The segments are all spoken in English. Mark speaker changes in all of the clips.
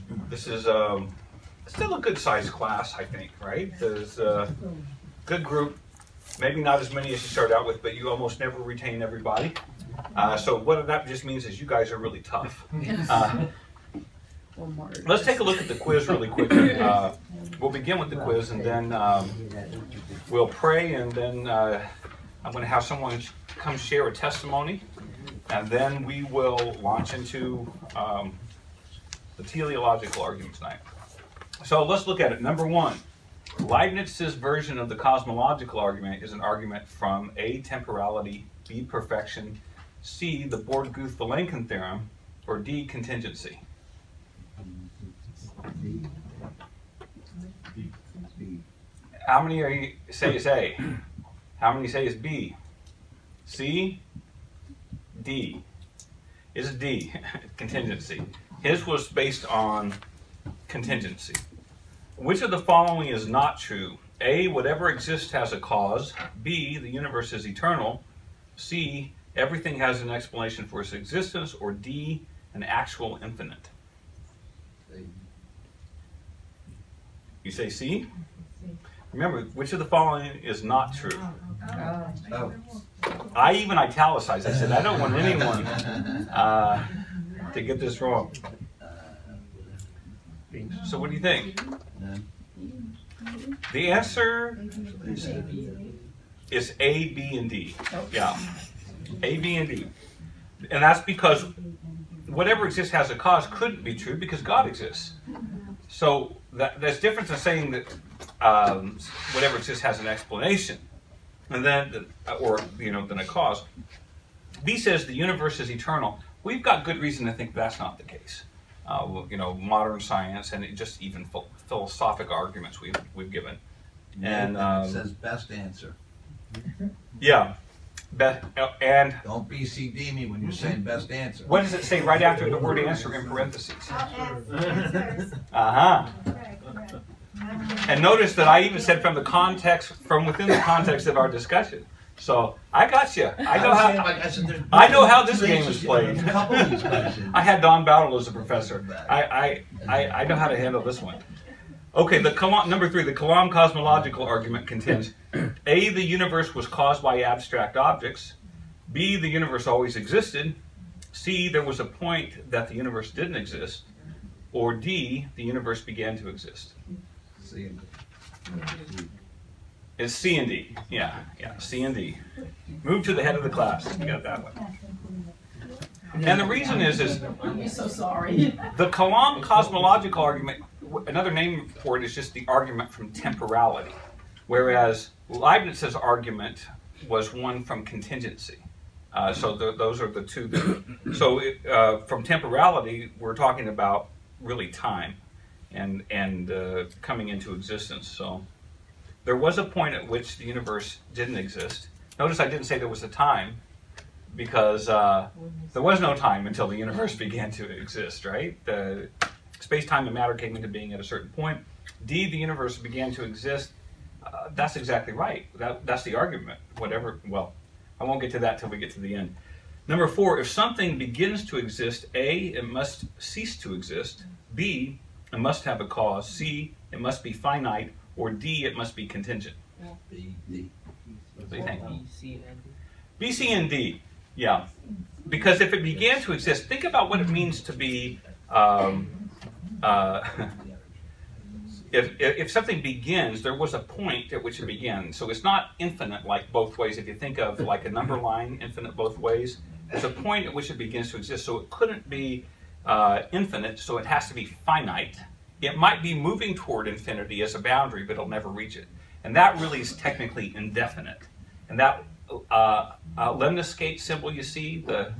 Speaker 1: This is still a good-sized class, I think, right? There's a good group. Maybe not as many as you start out with, but you almost never retain everybody. So what that just means is you guys are really tough. Let's take a look at the quiz really quickly. We'll begin with the quiz, and then we'll pray, and then I'm going to have someone come share a testimony, and then we will launch into the teleological argument tonight. So let's look at it. Number one, Leibniz's version of the cosmological argument is an argument from A, temporality, B, perfection, C, the Born-Guth-Vilenkin theorem, or D, contingency. How many are you say is A? How many say is B? C? D? Is D, contingency. His was based on contingency. Which of the following is not true? A, whatever exists has a cause. B, the universe is eternal. C, everything has an explanation for its existence. Or D, an actual infinite. You say C? Remember, which of the following is not true? Oh. I even italicized. I said, I don't want anyone to get this wrong. So what do you think? The answer is A, B, and D. Yeah. A, B, and D. And that's because whatever exists has a cause couldn't be true because God exists. So that's different than saying that whatever exists has an explanation, and then than a cause. B says the universe is eternal. We've got good reason to think that's not the case. Modern science and just even philosophic arguments we've given. And
Speaker 2: it says best answer.
Speaker 1: Yeah. And
Speaker 2: don't BCD me when you're saying best answer.
Speaker 1: What does it say right after the word answer in parentheses? And notice that I even said from within the context of our discussion. So I got you. I know how this game is played. I had Don Battle as a professor. I know how to handle this one. Okay, number 3, the Kalam cosmological argument contends A, the universe was caused by abstract objects. B, the universe always existed. C, there was a point that the universe didn't exist. Or D, the universe began to exist.
Speaker 2: C and D.
Speaker 1: It's C and D. Yeah, C and D. Move to the head of the class. You got that one. And the reason is
Speaker 3: I'm so sorry.
Speaker 1: The Kalam cosmological argument, another name for it is just the argument from temporality, whereas Leibniz's argument was one from contingency. So those are the two. So from temporality, we're talking about really time and coming into existence. So there was a point at which the universe didn't exist. Notice I didn't say there was a time, because there was no time until the universe began to exist, right? The space-time and matter came into being at a certain point. D, the universe began to exist. That's exactly right. That's the argument. Well, I won't get to that till we get to the end. Number 4, if something begins to exist, A, it must cease to exist. B, it must have a cause. C, it must be finite. Or D, it must be contingent.
Speaker 2: B, D.
Speaker 1: What do you think?
Speaker 4: B, C, and D.
Speaker 1: B, C, and D. Yeah. Because if it began to exist, think about what it means to be... If something begins, there was a point at which it began. So it's not infinite like both ways. If you think of like a number line, infinite both ways, there's a point at which it begins to exist. So it couldn't be infinite, so it has to be finite. It might be moving toward infinity as a boundary, but it'll never reach it. And that really is technically indefinite. And that lemniscate symbol you see, the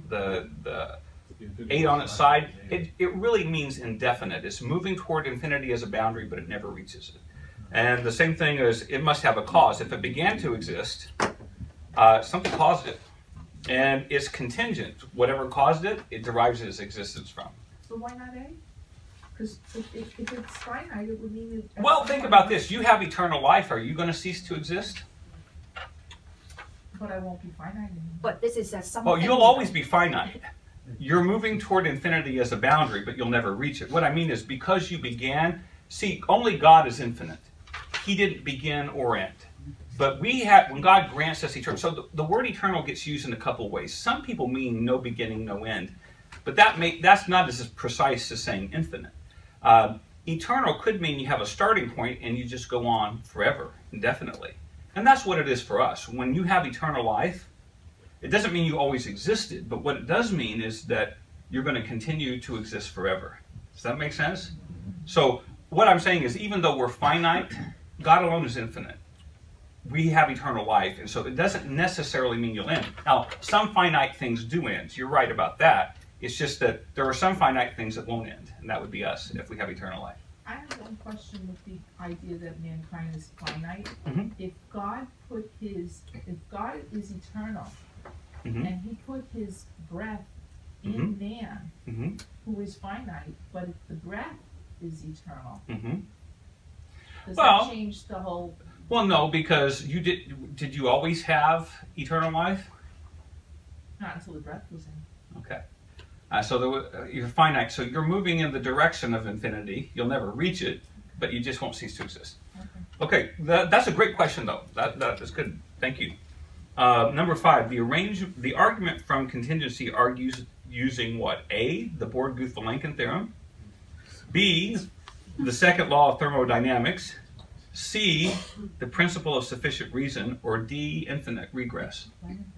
Speaker 1: 8 on its side, it really means indefinite. It's moving toward infinity as a boundary, but it never reaches it. And the same thing is, it must have a cause. If it began to exist, something caused it. And it's contingent. Whatever caused it, it derives its existence from.
Speaker 3: So why not A? Because if it's finite, it would mean...
Speaker 1: Well, think about this. You have eternal life. Are you going to cease to exist?
Speaker 3: But I won't be finite anymore.
Speaker 5: But this is something...
Speaker 1: Well, you'll always be finite. you're moving toward infinity as a boundary, but you'll never reach it. What I mean is because you began, see, only God is infinite. He didn't begin or end. But we have, when God grants us eternal, so the word eternal gets used in a couple of ways. Some people mean no beginning, no end. But that's not as precise as saying infinite. Eternal could mean you have a starting point and you just go on forever, indefinitely. And that's what it is for us. When you have eternal life, it doesn't mean you always existed, but what it does mean is that you're going to continue to exist forever. Does that make sense? So what I'm saying is even though we're finite, God alone is infinite. We have eternal life, and so it doesn't necessarily mean you'll end. Now, some finite things do end. You're right about that. It's just that there are some finite things that won't end, and that would be us if we have eternal life.
Speaker 3: I have one question with the idea that mankind is finite.
Speaker 1: Mhm.
Speaker 3: If God is eternal,
Speaker 1: Mhm.
Speaker 3: and He put His breath in man,
Speaker 1: Mhm.
Speaker 3: who is finite, but if the breath is eternal,
Speaker 1: Mhm.
Speaker 3: does
Speaker 1: Well-
Speaker 3: that change the whole?
Speaker 1: Well, no, because you did you always have eternal life?
Speaker 3: Not until the breath was in.
Speaker 1: Okay. You're finite, so you're moving in the direction of infinity. You'll never reach it, but you just won't cease to exist. Okay, that's a great question, though. That is good. Thank you. Number 5, the argument from contingency argues using what? A, the Born-Guth-Vilenkin theorem. B, the second law of thermodynamics. C, the principle of sufficient reason. Or D, infinite regress.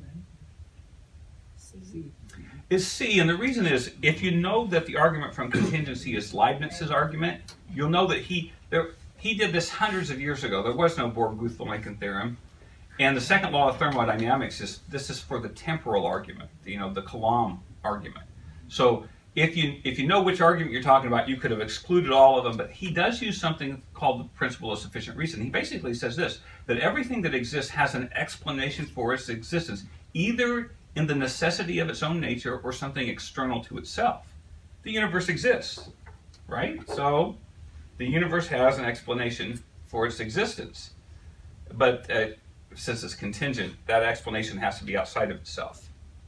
Speaker 1: Is C, and the reason is, if you know that the argument from contingency is Leibniz's argument, you'll know that he did this hundreds of years ago. There was no Born-Guth-Vilenkin theorem. And the second law of thermodynamics is for the temporal argument, the Coulomb argument. So if you know which argument you're talking about, you could have excluded all of them, but he does use something called the principle of sufficient reason. He basically says this, that everything that exists has an explanation for its existence, either in the necessity of its own nature or something external to itself. The universe exists, right? So the universe has an explanation for its existence. But since it's contingent, that explanation has to be outside of itself.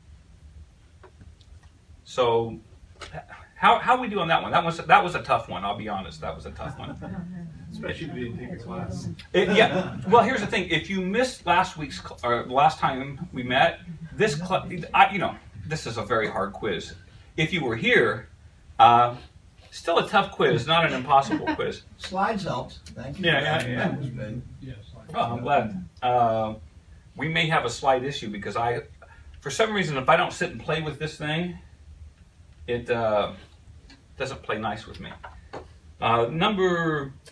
Speaker 1: So how we do on that one? That was a tough one, I'll be honest. That was a tough one.
Speaker 4: Especially if you didn't take a class.
Speaker 1: Yeah. Well, here's the thing. If you missed last time we met, this is a very hard quiz. If you were here, still a tough quiz, not an impossible quiz.
Speaker 2: Slides helped. Thank you.
Speaker 1: Yeah.
Speaker 2: That was good.
Speaker 4: Yes.
Speaker 1: Oh, I'm glad. We may have a slight issue because for some reason, if I don't sit and play with this thing, it doesn't play nice with me. Number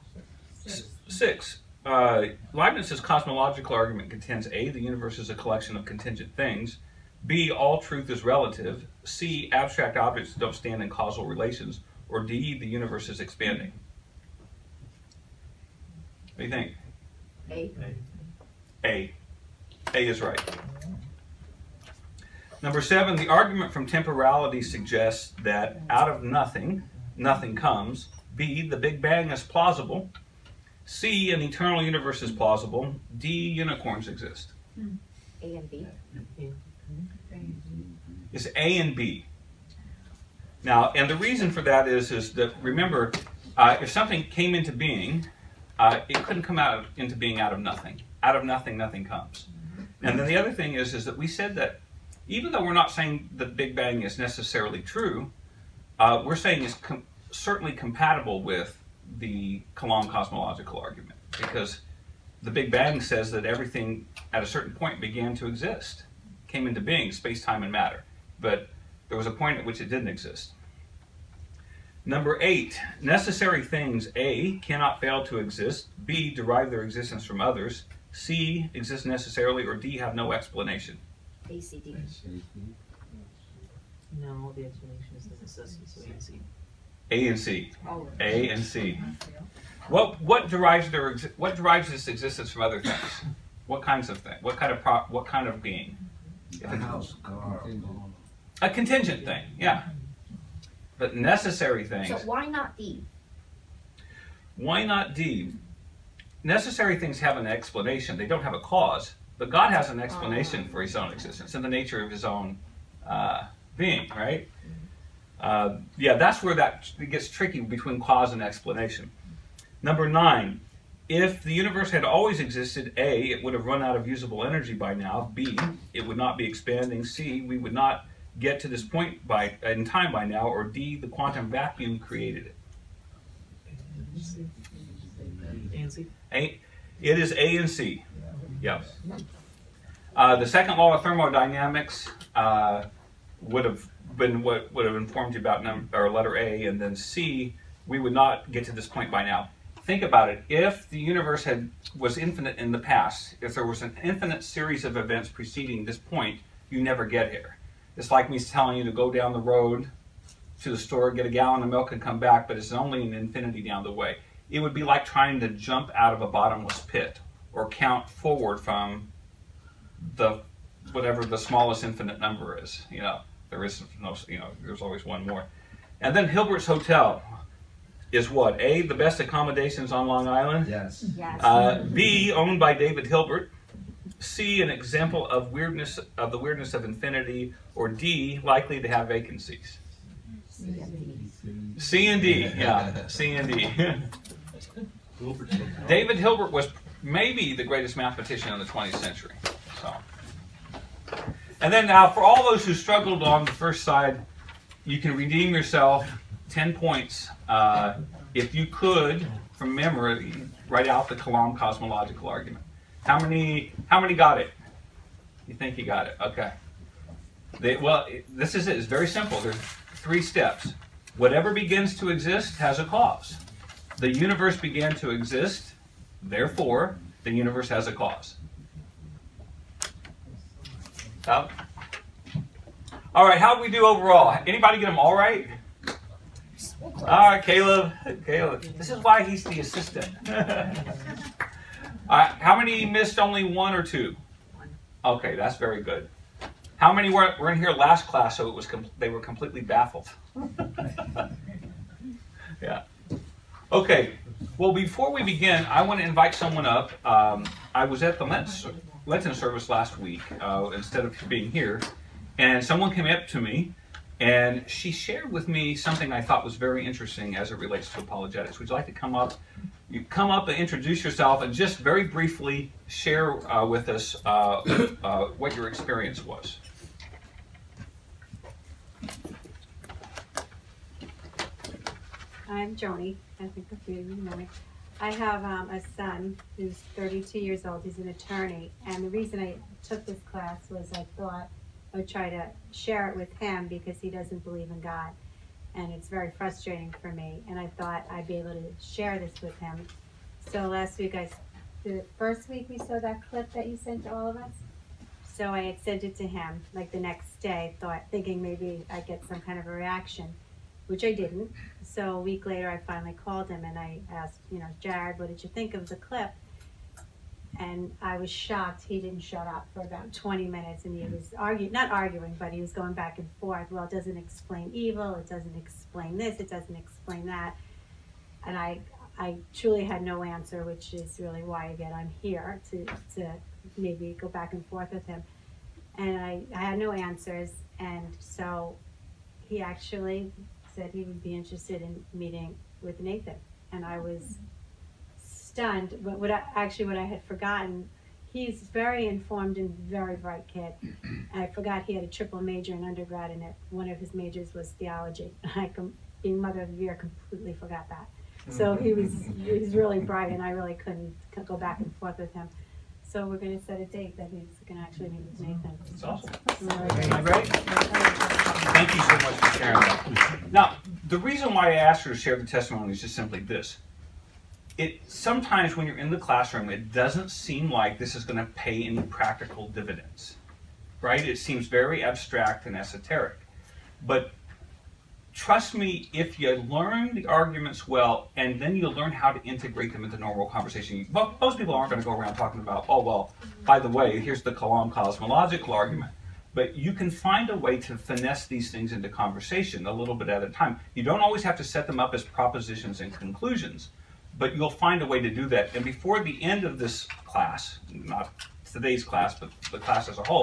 Speaker 1: 6. Leibniz's cosmological argument contends A, the universe is a collection of contingent things. B, all truth is relative. C, abstract objects don't stand in causal relations. Or D, the universe is expanding. What do you think? A. A is right. Number 7, the argument from temporality suggests that out of nothing, nothing comes. B, the Big Bang is plausible. C, an eternal universe is plausible. D, unicorns exist.
Speaker 5: A and B.
Speaker 1: It's A and B. Now, and the reason for that is that, remember, if something came into being, it couldn't come into being out of nothing. Out of nothing, nothing comes. And then the other thing is that we said that even though we're not saying the Big Bang is necessarily true, we're saying it's certainly compatible with the Coulomb cosmological argument, because the Big Bang says that everything at a certain point began to exist, came into being, space, time, and matter. But there was a point at which it didn't exist. Number 8, necessary things, A, cannot fail to exist, B, derive their existence from others, C, exist necessarily, or D, have no explanation.
Speaker 5: A, C, D.
Speaker 6: No, the explanation is the necessity, so A and C.
Speaker 1: A and C. A and C. What derives this existence from other things? What kinds of things? What kind of being?
Speaker 2: A house, car.
Speaker 1: A contingent thing, yeah. But necessary things.
Speaker 5: So why not D?
Speaker 1: Why not D? Necessary things have an explanation. They don't have a cause, but God has an explanation for His own existence and the nature of His own being, right? Yeah, that's where it gets tricky between cause and explanation. Number 9, if the universe had always existed, A, it would have run out of usable energy by now. B, it would not be expanding. C, we would not get to this point in time by now. Or D, the quantum vacuum created it.
Speaker 6: A and C.
Speaker 1: It is A and C. Yes. The second law of thermodynamics would have been what would have informed you about letter A, and then C, we would not get to this point by now. Think about it. If the universe was infinite in the past, if there was an infinite series of events preceding this point, you never get here. It's like me telling you to go down the road to the store, get a gallon of milk, and come back, but it's only an infinity down the way. It would be like trying to jump out of a bottomless pit or count forward from whatever the smallest infinite number is. There is no, there's always one more. And then Hilbert's Hotel is what? A, the best accommodations on Long Island?
Speaker 2: Yes.
Speaker 5: Yes.
Speaker 1: B, owned by David Hilbert. C, an example of the weirdness of infinity. Or D, likely to have vacancies. C and D, yeah, C and D. David Hilbert was maybe the greatest mathematician in the 20th century. So. And then now, for all those who struggled on the first side, you can redeem yourself 10 points if you could, from memory, write out the Kalam cosmological argument. How many got it? You think you got it? Okay. This is it. It's very simple. There's 3 steps. Whatever begins to exist has a cause. The universe began to exist, therefore, the universe has a cause. So, all right, how did we do overall? Anybody get them all right? All right, Caleb. This is why he's the assistant. How many missed only 1 or 2? Okay, that's very good. How many were in here last class, so they were completely baffled? Yeah. Okay. Well, before we begin, I want to invite someone up. I was at the Lenten service last week instead of being here, and someone came up to me, and she shared with me something I thought was very interesting as it relates to apologetics. Would you like to come up? You come up and introduce yourself, and just very briefly share with us what your experience was.
Speaker 7: I'm Joni. I think a few of you know me. I have a son who's 32 years old. He's an attorney. And the reason I took this class was I thought I would try to share it with him because he doesn't believe in God. And it's very frustrating for me. And I thought I'd be able to share this with him. So last week, the first week we saw that clip that you sent to all of us. So I had sent it to him like the next day, thinking maybe I'd get some kind of a reaction, which I didn't. So a week later, I finally called him and I asked, Jared, what did you think of the clip? And I was shocked he didn't shut up for about 20 minutes, and he was not arguing, but he was going back and forth. Well, it doesn't explain evil, it doesn't explain this, it doesn't explain that. And I truly had no answer, which is really why, again, I'm here to maybe go back and forth with him. And I had no answers, and so he actually said he would be interested in meeting with Nathan. And I was stunned, but what I had forgotten, he's very informed and very bright kid. And I forgot he had a triple major in undergrad, and one of his majors was theology. Being mother of the year, completely forgot that. So he was really bright, and I really couldn't go back and forth with him. So we're going to set a date that he's going to actually meet with Nathan.
Speaker 1: That's awesome.
Speaker 7: Really
Speaker 1: Great. Thank you so much for sharing that. Now, the reason why I asked her to share the testimony is just simply this. Sometimes when you're in the classroom, it doesn't seem like this is going to pay any practical dividends, right? It seems very abstract and esoteric. But trust me, if you learn the arguments well, and then you learn how to integrate them into normal conversation, most people aren't going to go around talking about, oh, well, by the way, here's the Kalam cosmological argument. But you can find a way to finesse these things into conversation a little bit at a time. You don't always have to set them up as propositions and conclusions, but you'll find a way to do that. And before the end of this class, not today's class, but the class as a whole,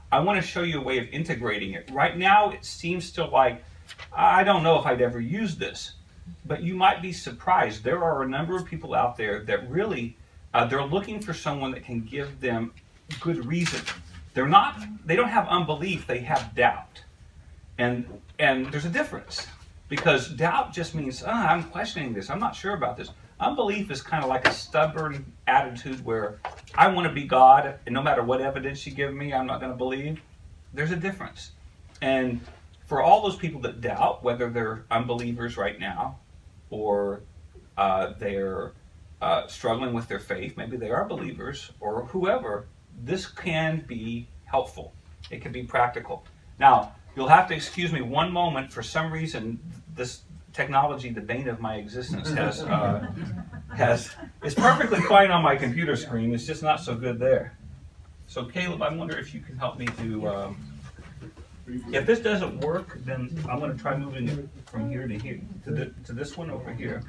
Speaker 1: I want to show you a way of integrating it. Right now, it seems to like, I don't know if I'd ever use this, but you might be surprised. There are a number of people out there that really, they're looking for someone that can give them good reason. They don't have unbelief, they have doubt. And there's a difference, because doubt just means, I'm questioning this, I'm not sure about this. Unbelief is kind of like a stubborn attitude where I want to be God, and no matter what evidence you give me, I'm not going to believe. There's a difference. And for all those people that doubt, whether they're unbelievers right now, or they're struggling with their faith, maybe they are believers, or whoever, this can be helpful. It can be practical. Now, you'll have to excuse me one moment. For some reason, this technology, the bane of my existence, is perfectly fine on my computer screen. It's just not so good there. So Caleb, I wonder if you can help me to, if this doesn't work, then I'm going to try moving it from here to here, to this one over here.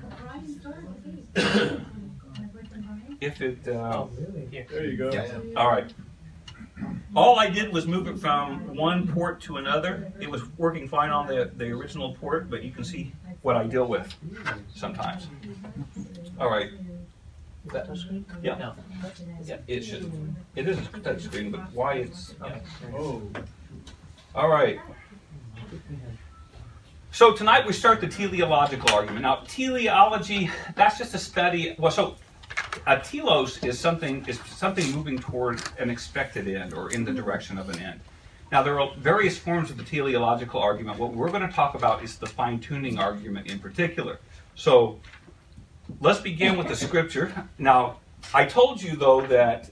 Speaker 1: If it,
Speaker 4: There you go.
Speaker 1: yeah. All right. All I did was move it from one port to another. It was working fine on the original port, but you can see what I deal with sometimes. All right.
Speaker 6: Touchscreen?
Speaker 1: Yeah.
Speaker 6: No.
Speaker 1: Yeah, it should. It is a touch screen, but why it's... Yeah.
Speaker 4: Oh.
Speaker 1: All right. So tonight we start the teleological argument. Now, teleology, that's just a study... Well, so telos is something moving toward an expected end, or in the direction of an end. Now, there are various forms of the teleological argument. What we're going to talk about is the fine-tuning argument in particular. So let's begin with the scripture. Now, I told you, though, that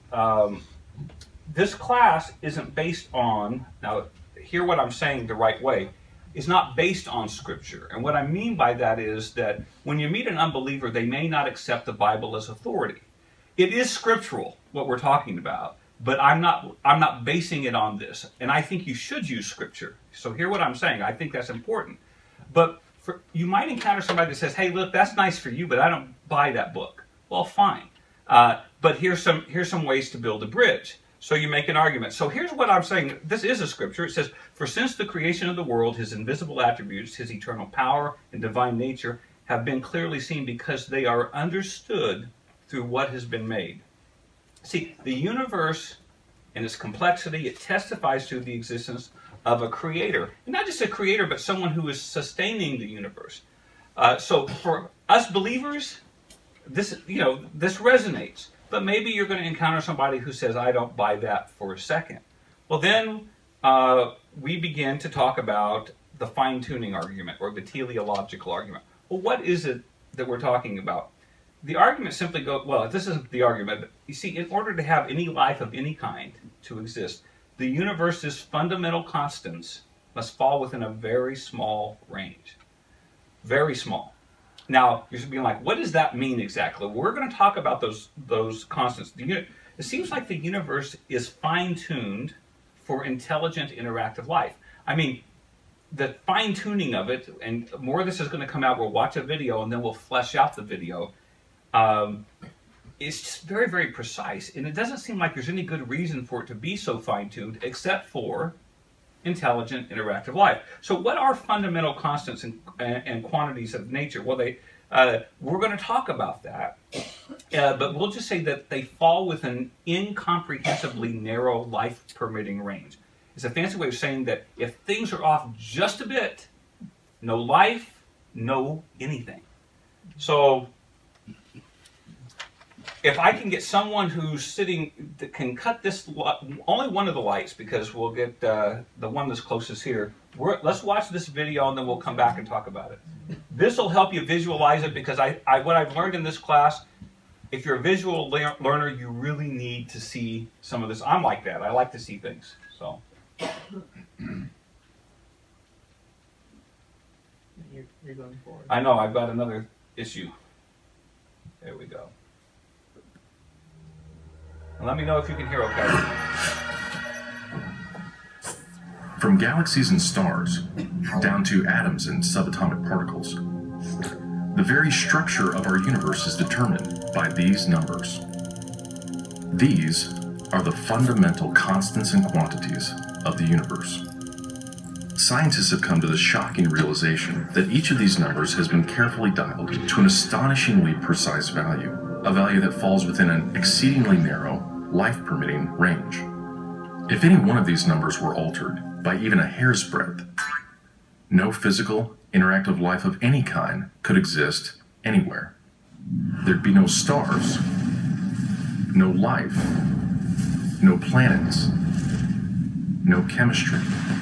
Speaker 1: this class isn't based on, now, hear what I'm saying the right way, is not based on scripture. And what I mean by that is that when you meet an unbeliever, they may not accept the Bible as authority. It is scriptural, what we're talking about, but I'm not basing it on this. And I think you should use scripture. So hear what I'm saying. I think that's important. But you might encounter somebody that says, hey, look, that's nice for you, but I don't buy that book. Well, fine. But here's some ways to build a bridge. So you make an argument. So here's what I'm saying. This is a scripture. It says, for since the creation of the world, his invisible attributes, his eternal power and divine nature have been clearly seen because they are understood through what has been made. See, the universe and its complexity, it testifies to the existence of a creator. And not just a creator, but someone who is sustaining the universe. So for us believers, this resonates. But maybe you're going to encounter somebody who says, I don't buy that for a second. Well, then we begin to talk about the fine-tuning argument, or the teleological argument. Well, what is it that we're talking about? The argument simply goes, well, this isn't the argument, but you see, in order to have any life of any kind to exist, the universe's fundamental constants must fall within a very small range. Very small. Now, you're being like, what does that mean exactly? We're going to talk about those constants. It seems like the universe is fine-tuned for intelligent, interactive life. I mean, the fine-tuning of it, and more of this is going to come out, we'll watch a video and then we'll flesh out the video. It's just very, very precise. And it doesn't seem like there's any good reason for it to be so fine-tuned, except for intelligent, interactive life. So what are fundamental constants and quantities of nature? Well, we're going to talk about that, but we'll just say that they fall within an incomprehensibly narrow life-permitting range. It's a fancy way of saying that if things are off just a bit, no life, no anything. So if I can get someone who's sitting that can cut this, only one of the lights, because we'll get the one that's closest here. Let's watch this video and then we'll come back and talk about it. This will help you visualize it, because what I've learned in this class, if you're a visual learner, you really need to see some of this. I'm like that. I like to see things. So.
Speaker 6: You're going forward.
Speaker 1: I know, I've got another issue. There we go. And let me know if you can hear okay.
Speaker 8: From galaxies and stars, down to atoms and subatomic particles, the very structure of our universe is determined by these numbers. These are the fundamental constants and quantities of the universe. Scientists have come to the shocking realization that each of these numbers has been carefully dialed to an astonishingly precise value, a value that falls within an exceedingly narrow, life-permitting range. If any one of these numbers were altered by even a hair's breadth, no physical, interactive life of any kind could exist anywhere. There'd be no stars, no life, no planets, no chemistry.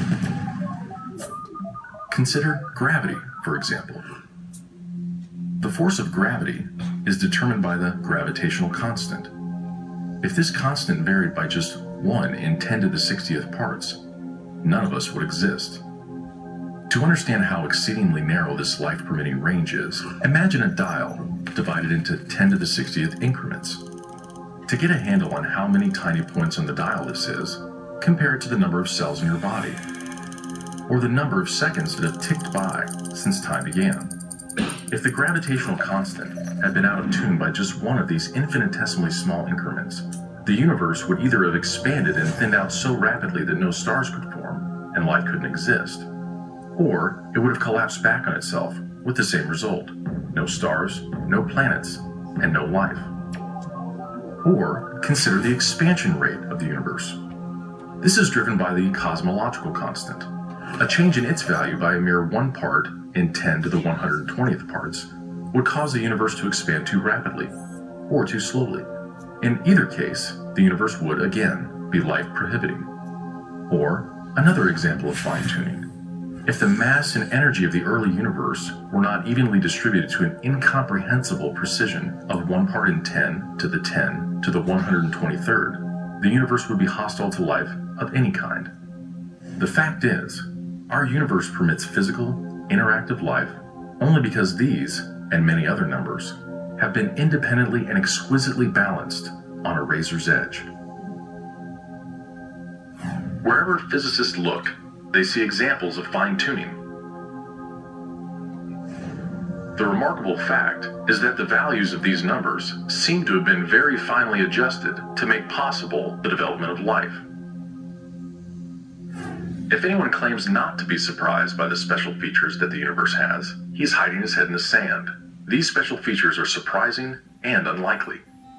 Speaker 8: Consider gravity, for example. The force of gravity is determined by the gravitational constant. If this constant varied by just 1 in 10 to the 60th parts, none of us would exist. To understand how exceedingly narrow this life-permitting range is, imagine a dial divided into 10 to the 60th increments. To get a handle on how many tiny points on the dial this is, compare it to the number of cells in your body, or the number of seconds that have ticked by since time began. If the gravitational constant had been out of tune by just one of these infinitesimally small increments, the universe would either have expanded and thinned out so rapidly that no stars could form and life couldn't exist, or it would have collapsed back on itself with the same result: no stars, no planets, and no life. Or consider the expansion rate of the universe. This is driven by the cosmological constant. A change in its value by a mere 1 part in 10 to the 120th parts would cause the universe to expand too rapidly or too slowly. In either case, the universe would again be life-prohibiting. Or another example of fine-tuning. If the mass and energy of the early universe were not evenly distributed to an incomprehensible precision of 1 part in 10 to the 10 to the 123rd, the universe would be hostile to life of any kind. The fact is, our universe permits physical, interactive life only because these, and many other numbers, have been independently and exquisitely balanced on a razor's edge. Wherever physicists look, they see examples of fine-tuning. The remarkable fact is that the values of these numbers seem to have been very finely adjusted to make possible the development of life. If anyone claims not to be surprised by the special features that the universe has, he's hiding his head in the sand. These special features are surprising and unlikely.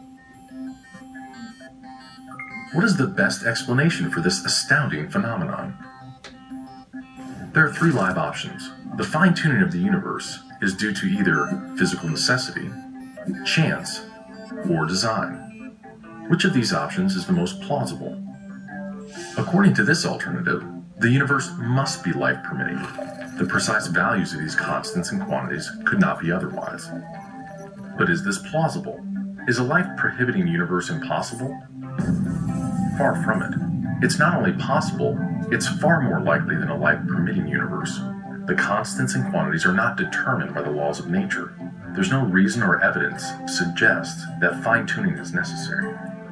Speaker 8: What is the best explanation for this astounding phenomenon? There are 3 live options. The fine-tuning of the universe is due to either physical necessity, chance, or design. Which of these options is the most plausible? According to this alternative, the universe must be life-permitting. The precise values of these constants and quantities could not be otherwise. But is this plausible? Is a life-prohibiting universe impossible? Far from it. It's not only possible, it's far more likely than a life-permitting universe. The constants and quantities are not determined by the laws of nature. There's no reason or evidence to suggest that fine-tuning is necessary.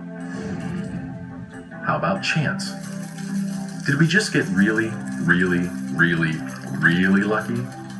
Speaker 8: How about chance? Did we just get really lucky?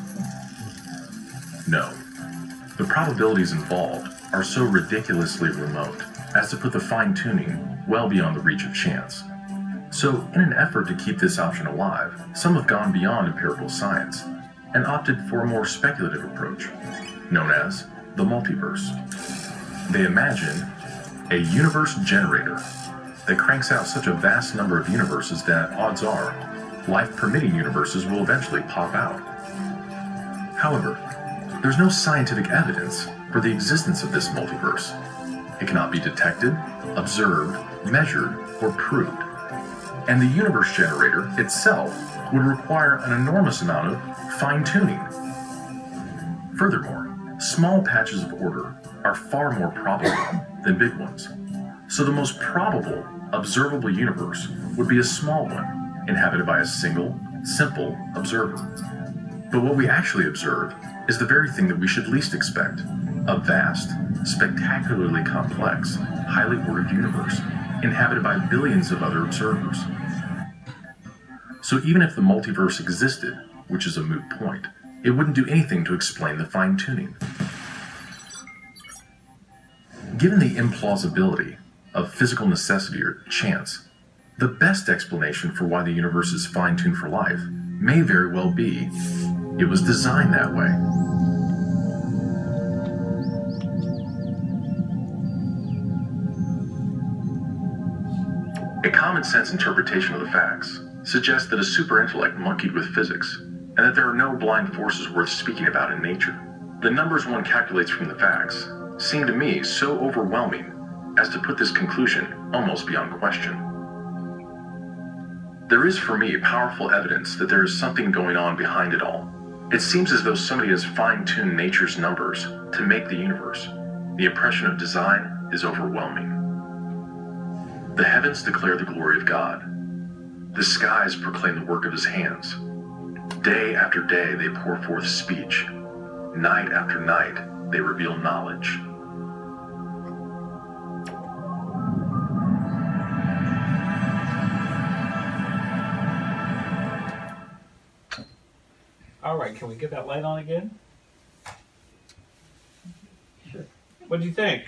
Speaker 8: No. The probabilities involved are so ridiculously remote as to put the fine-tuning well beyond the reach of chance. So, in an effort to keep this option alive, some have gone beyond empirical science and opted for a more speculative approach, known as the multiverse. They imagine a universe generator that cranks out such a vast number of universes that, odds are, life-permitting universes will eventually pop out. However, there's no scientific evidence for the existence of this multiverse. It cannot be detected, observed, measured, or proved. And the universe generator itself would require an enormous amount of fine-tuning. Furthermore, small patches of order are far more probable than big ones. So the most probable, observable universe would be a small one, inhabited by a single, simple observer. But what we actually observe is the very thing that we should least expect: a vast, spectacularly complex, highly ordered universe, inhabited by billions of other observers. So even if the multiverse existed, which is a moot point, it wouldn't do anything to explain the fine-tuning. Given the implausibility of physical necessity or chance, The best explanation for why the universe is fine-tuned for life may very well be it was designed that way. A common-sense interpretation of the facts suggests that a superintellect monkeyed with physics, and that there are no blind forces worth speaking about in nature. The numbers one calculates from the facts seem to me so overwhelming as to put this conclusion almost beyond question. There is for me powerful evidence that there is something going on behind it all. It seems as though somebody has fine-tuned nature's numbers to make the universe. The impression of design is overwhelming. The heavens declare the glory of God. The skies proclaim the work of his hands. Day after day they pour forth speech. Night after night they reveal knowledge.
Speaker 1: All right, can we get that light on again? Sure. What do you think?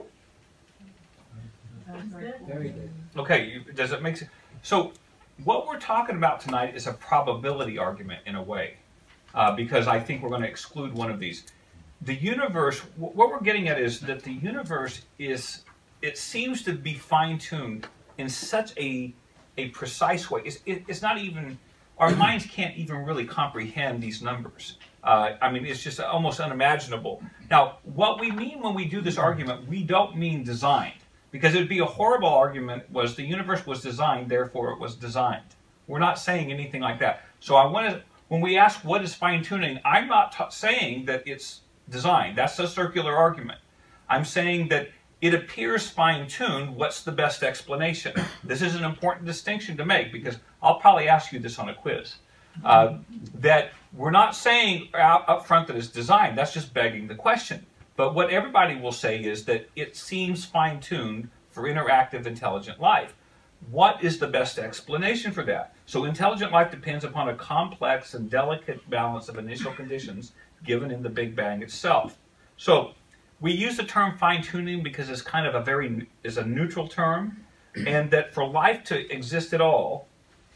Speaker 6: Very good.
Speaker 1: Okay, does it make sense? So what we're talking about tonight is a probability argument in a way, because I think we're going to exclude one of these. The universe, what we're getting at is that the universe it seems to be fine-tuned in such a precise way. It's not even, our minds can't even really comprehend these numbers. I mean, it's just almost unimaginable. Now, what we mean when we do this argument, we don't mean designed. Because it would be a horrible argument was the universe was designed, therefore it was designed. We're not saying anything like that. So when we ask what is fine-tuning, I'm not saying that it's designed. That's a circular argument. I'm saying that it appears fine-tuned. What's the best explanation? This is an important distinction to make because I'll probably ask you this on a quiz. That we're not saying up front that it's designed. That's just begging the question. But what everybody will say is that it seems fine-tuned for interactive, intelligent life. What is the best explanation for that? So intelligent life depends upon a complex and delicate balance of initial conditions given in the Big Bang itself. So we use the term fine-tuning because it's kind of is a neutral term, and that for life to exist at all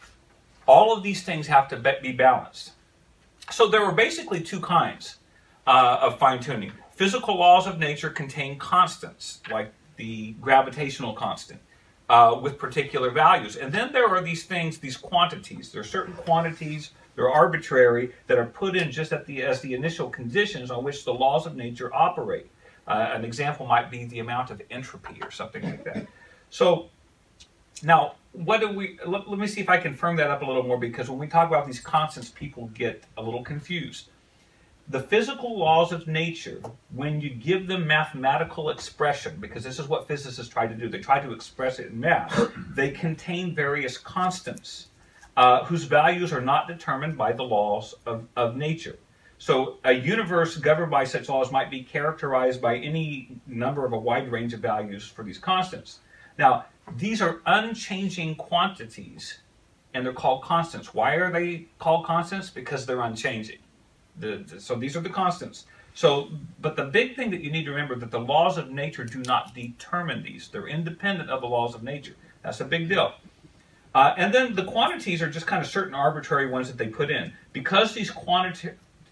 Speaker 1: of these things have to be balanced. So there are basically two kinds of fine-tuning. Physical laws of nature contain constants, like the gravitational constant, with particular values. And then there are these things, these quantities. There are certain quantities, they're arbitrary, that are put in just as the initial conditions on which the laws of nature operate. An example might be the amount of entropy or something like that. So now, let me see if I can firm that up a little more, because when we talk about these constants, people get a little confused. The physical laws of nature, when you give them mathematical expression, because this is what physicists try to do, they try to express it in math, they contain various constants whose values are not determined by the laws of nature. So a universe governed by such laws might be characterized by any number of a wide range of values for these constants. Now, these are unchanging quantities, and they're called constants. Why are they called constants? Because they're unchanging. So these are the constants. But the big thing that you need to remember that the laws of nature do not determine these. They're independent of the laws of nature. That's a big deal. And then the quantities are just kind of certain arbitrary ones that they put in. Because these quantities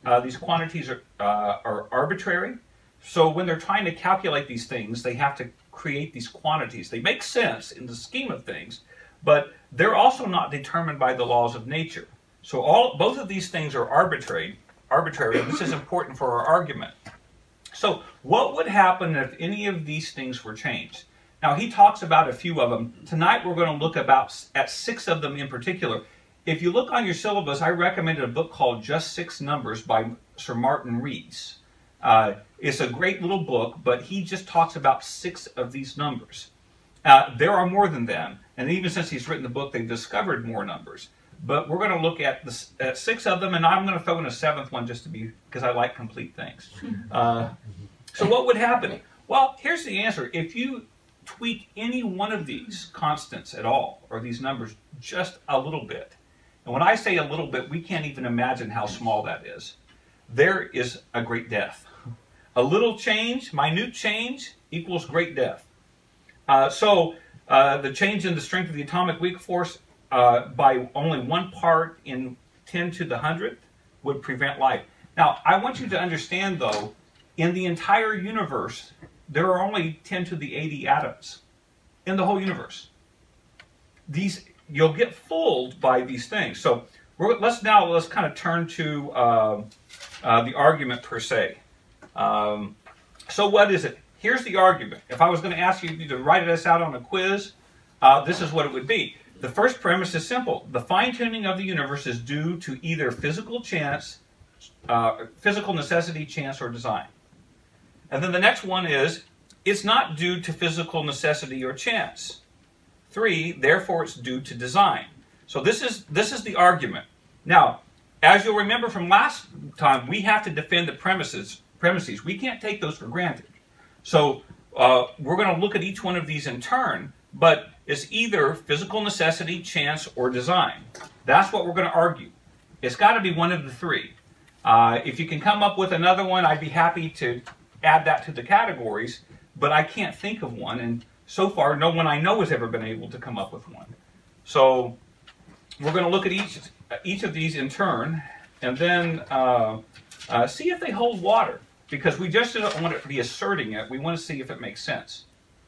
Speaker 1: are arbitrary, so when they're trying to calculate these things, they have to create these quantities. They make sense in the scheme of things, but they're also not determined by the laws of nature. So both of these things are arbitrary, and this is important for our argument. So what would happen if any of these things were changed? Now, he talks about a few of them. Tonight we're going to look at 6 of them in particular. If you look on your syllabus, I recommended a book called Just 6 Numbers by Sir Martin Rees. It's a great little book, but he just talks about 6 of these numbers. There are more than them, and even since he's written the book, they've discovered more numbers. But we're going to look at 6 of them, and I'm going to throw in a 7th one just because I like complete things. So what would happen? Well, here's the answer. If you tweak any one of these constants at all, or these numbers just a little bit, and when I say a little bit, we can't even imagine how small that is, there is a great death. A little change, minute change, equals great death. So the change in the strength of the atomic weak force by only 1 part in 10 to the 100th would prevent life. Now, I want you to understand, though, in the entire universe, there are only 10 to the 80 atoms in the whole universe. You'll get fooled by these things. So let's kind of turn to the argument per se. So what is it? Here's the argument. If I was going to ask you to write this out on a quiz, this is what it would be. The first premise is simple. The fine-tuning of the universe is due to either physical necessity, chance, or design. And then the next one is, it's not due to physical necessity or chance. 3, therefore it's due to design. So this is the argument. Now, as you'll remember from last time, we have to defend the premises. We can't take those for granted. So we're going to look at each one of these in turn, but it's either physical necessity, chance, or design. That's what we're going to argue. It's got to be one of the 3. If you can come up with another one, I'd be happy to add that to the categories, but I can't think of one, and so far no one I know has ever been able to come up with one. So we're going to look at each of these in turn, and then see if they hold water, because we just don't want to be asserting it. We want to see if it makes sense.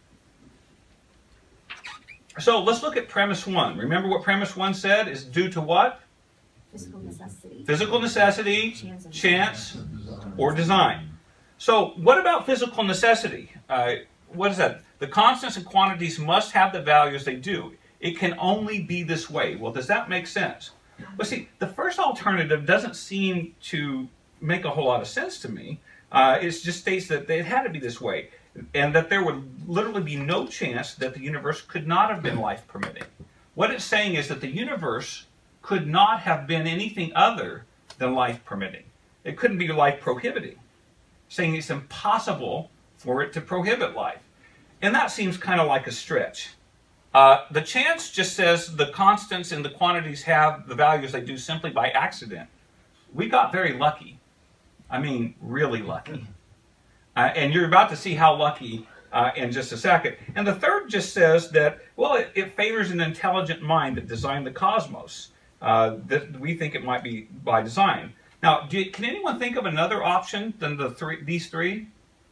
Speaker 1: So let's look at premise 1. Remember what premise 1 said is due to what?
Speaker 5: Physical necessity.
Speaker 1: Physical necessity, chance, or design. So what about physical necessity? What is that? The constants and quantities must have the values they do. It can only be this way. Well, does that make sense? Well, see, the first alternative doesn't seem to make a whole lot of sense to me. It just states that it had to be this way, and that there would literally be no chance that the universe could not have been life permitting. What it's saying is that the universe could not have been anything other than life permitting. It couldn't be life prohibiting, saying it's impossible for it to prohibit life. And that seems kind of like a stretch. The chance just says the constants and the quantities have the values they do simply by accident. We got very lucky. I mean, really lucky. And you're about to see how lucky in just a second. And the third just says that, well, it favors an intelligent mind that designed the cosmos. That we think it might be by design. Now, can anyone think of another option than these 3?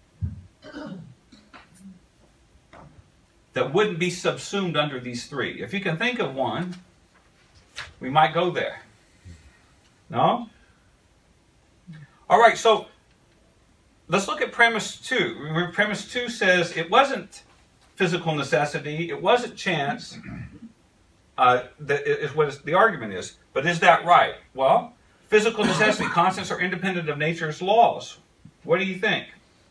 Speaker 1: That wouldn't be subsumed under these 3. If you can think of one, we might go there. No? All right, so let's look at premise 2. Remember, premise 2 says it wasn't physical necessity, it wasn't chance. That is what the argument is. But is that right? Well, physical necessity, constants are independent of nature's laws. What do you think?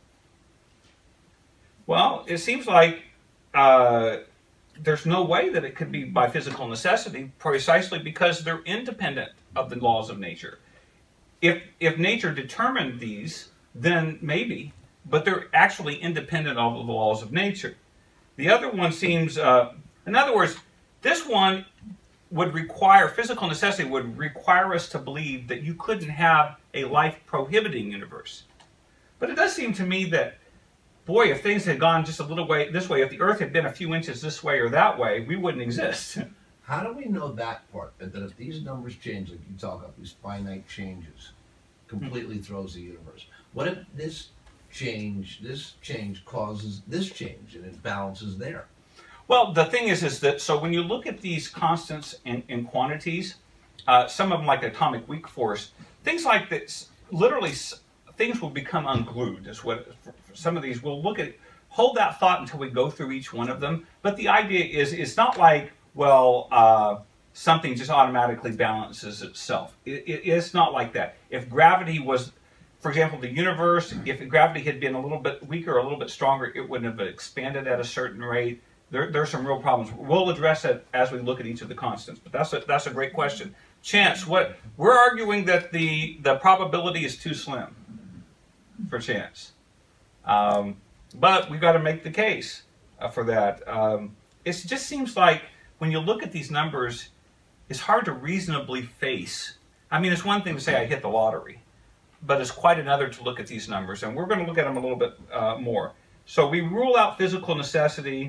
Speaker 1: Well, it seems like there's no way that it could be by physical necessity, precisely because they're independent of the laws of nature. If nature determined these, then maybe, but they're actually independent of the laws of nature. The other one seems, in other words, this one would require, physical necessity would require us to believe that you couldn't have a life-prohibiting universe. But it does seem to me that, boy, if things had gone just a little way this way, if the Earth had been a few inches this way or that way, we wouldn't exist.
Speaker 2: How do we know that part? That if these numbers change, like you talk about, these finite changes, completely throws the universe. What if this change causes this change and it balances there?
Speaker 1: Well, the thing is that, so when you look at these constants and quantities, some of them like atomic weak force, things like this, literally things will become unglued. Is what some of these, we'll look at, hold that thought until we go through each one of them. But the idea is, it's not like, well, something just automatically balances itself. It's not like that. If gravity was, for example, the universe, if gravity had been a little bit weaker or a little bit stronger, it wouldn't have expanded at a certain rate. There's some real problems. We'll address it as we look at each of the constants, but that's a great question. Chance, what we're arguing that the probability is too slim for chance, but we've got to make the case for that. It just seems like when you look at these numbers, it's hard to reasonably face. I mean, it's one thing to say I hit the lottery, but it's quite another to look at these numbers, and we're going to look at them a little bit more. So we rule out physical necessity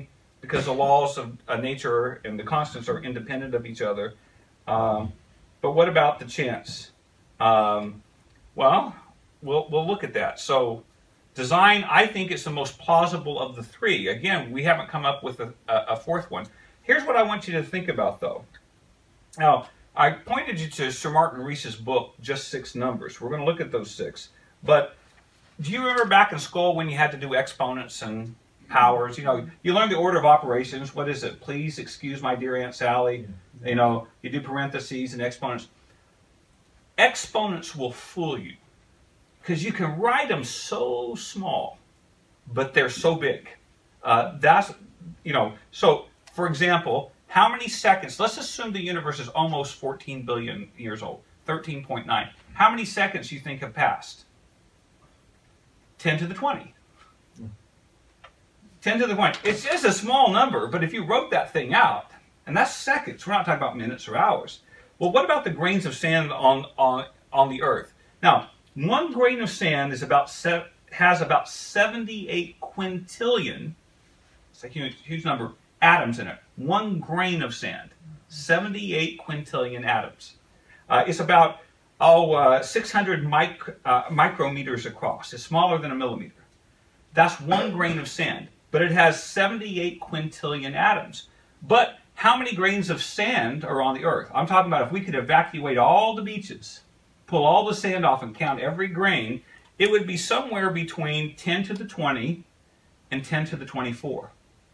Speaker 1: because the laws of nature and the constants are independent of each other. But what about the chance? Well, we'll look at that. So design, I think, is the most plausible of the three. Again, we haven't come up with a fourth one. Here's what I want you to think about, though. Now, I pointed you to Sir Martin Rees's book, Just Six Numbers. We're going to look at those six. But do you remember back in school when you had to do exponents and powers? You know, you learned the order of operations. What is it? Please excuse my dear Aunt Sally. You know, you do parentheses and exponents. Exponents will fool you because you can write them so small, but they're so big. That's, you know, so for example, how many seconds? Let's assume the universe is almost 14 billion years old, 13.9. How many seconds do you think have passed? 10 to the 20. 10 to the 20. It's just a small number, but if you wrote that thing out, and that's seconds, we're not talking about minutes or hours. Well, what about the grains of sand on the Earth? Now, one grain of sand is has about 78 quintillion, it's a huge number, atoms in it. One grain of sand, 78 quintillion atoms. It's about 600 micrometers across. It's smaller than a millimeter. That's one grain of sand, but it has 78 quintillion atoms. But how many grains of sand are on the Earth? I'm talking about if we could evacuate all the beaches, pull all the sand off and count every grain, it would be somewhere between 10 to the 20 and 10 to the 24.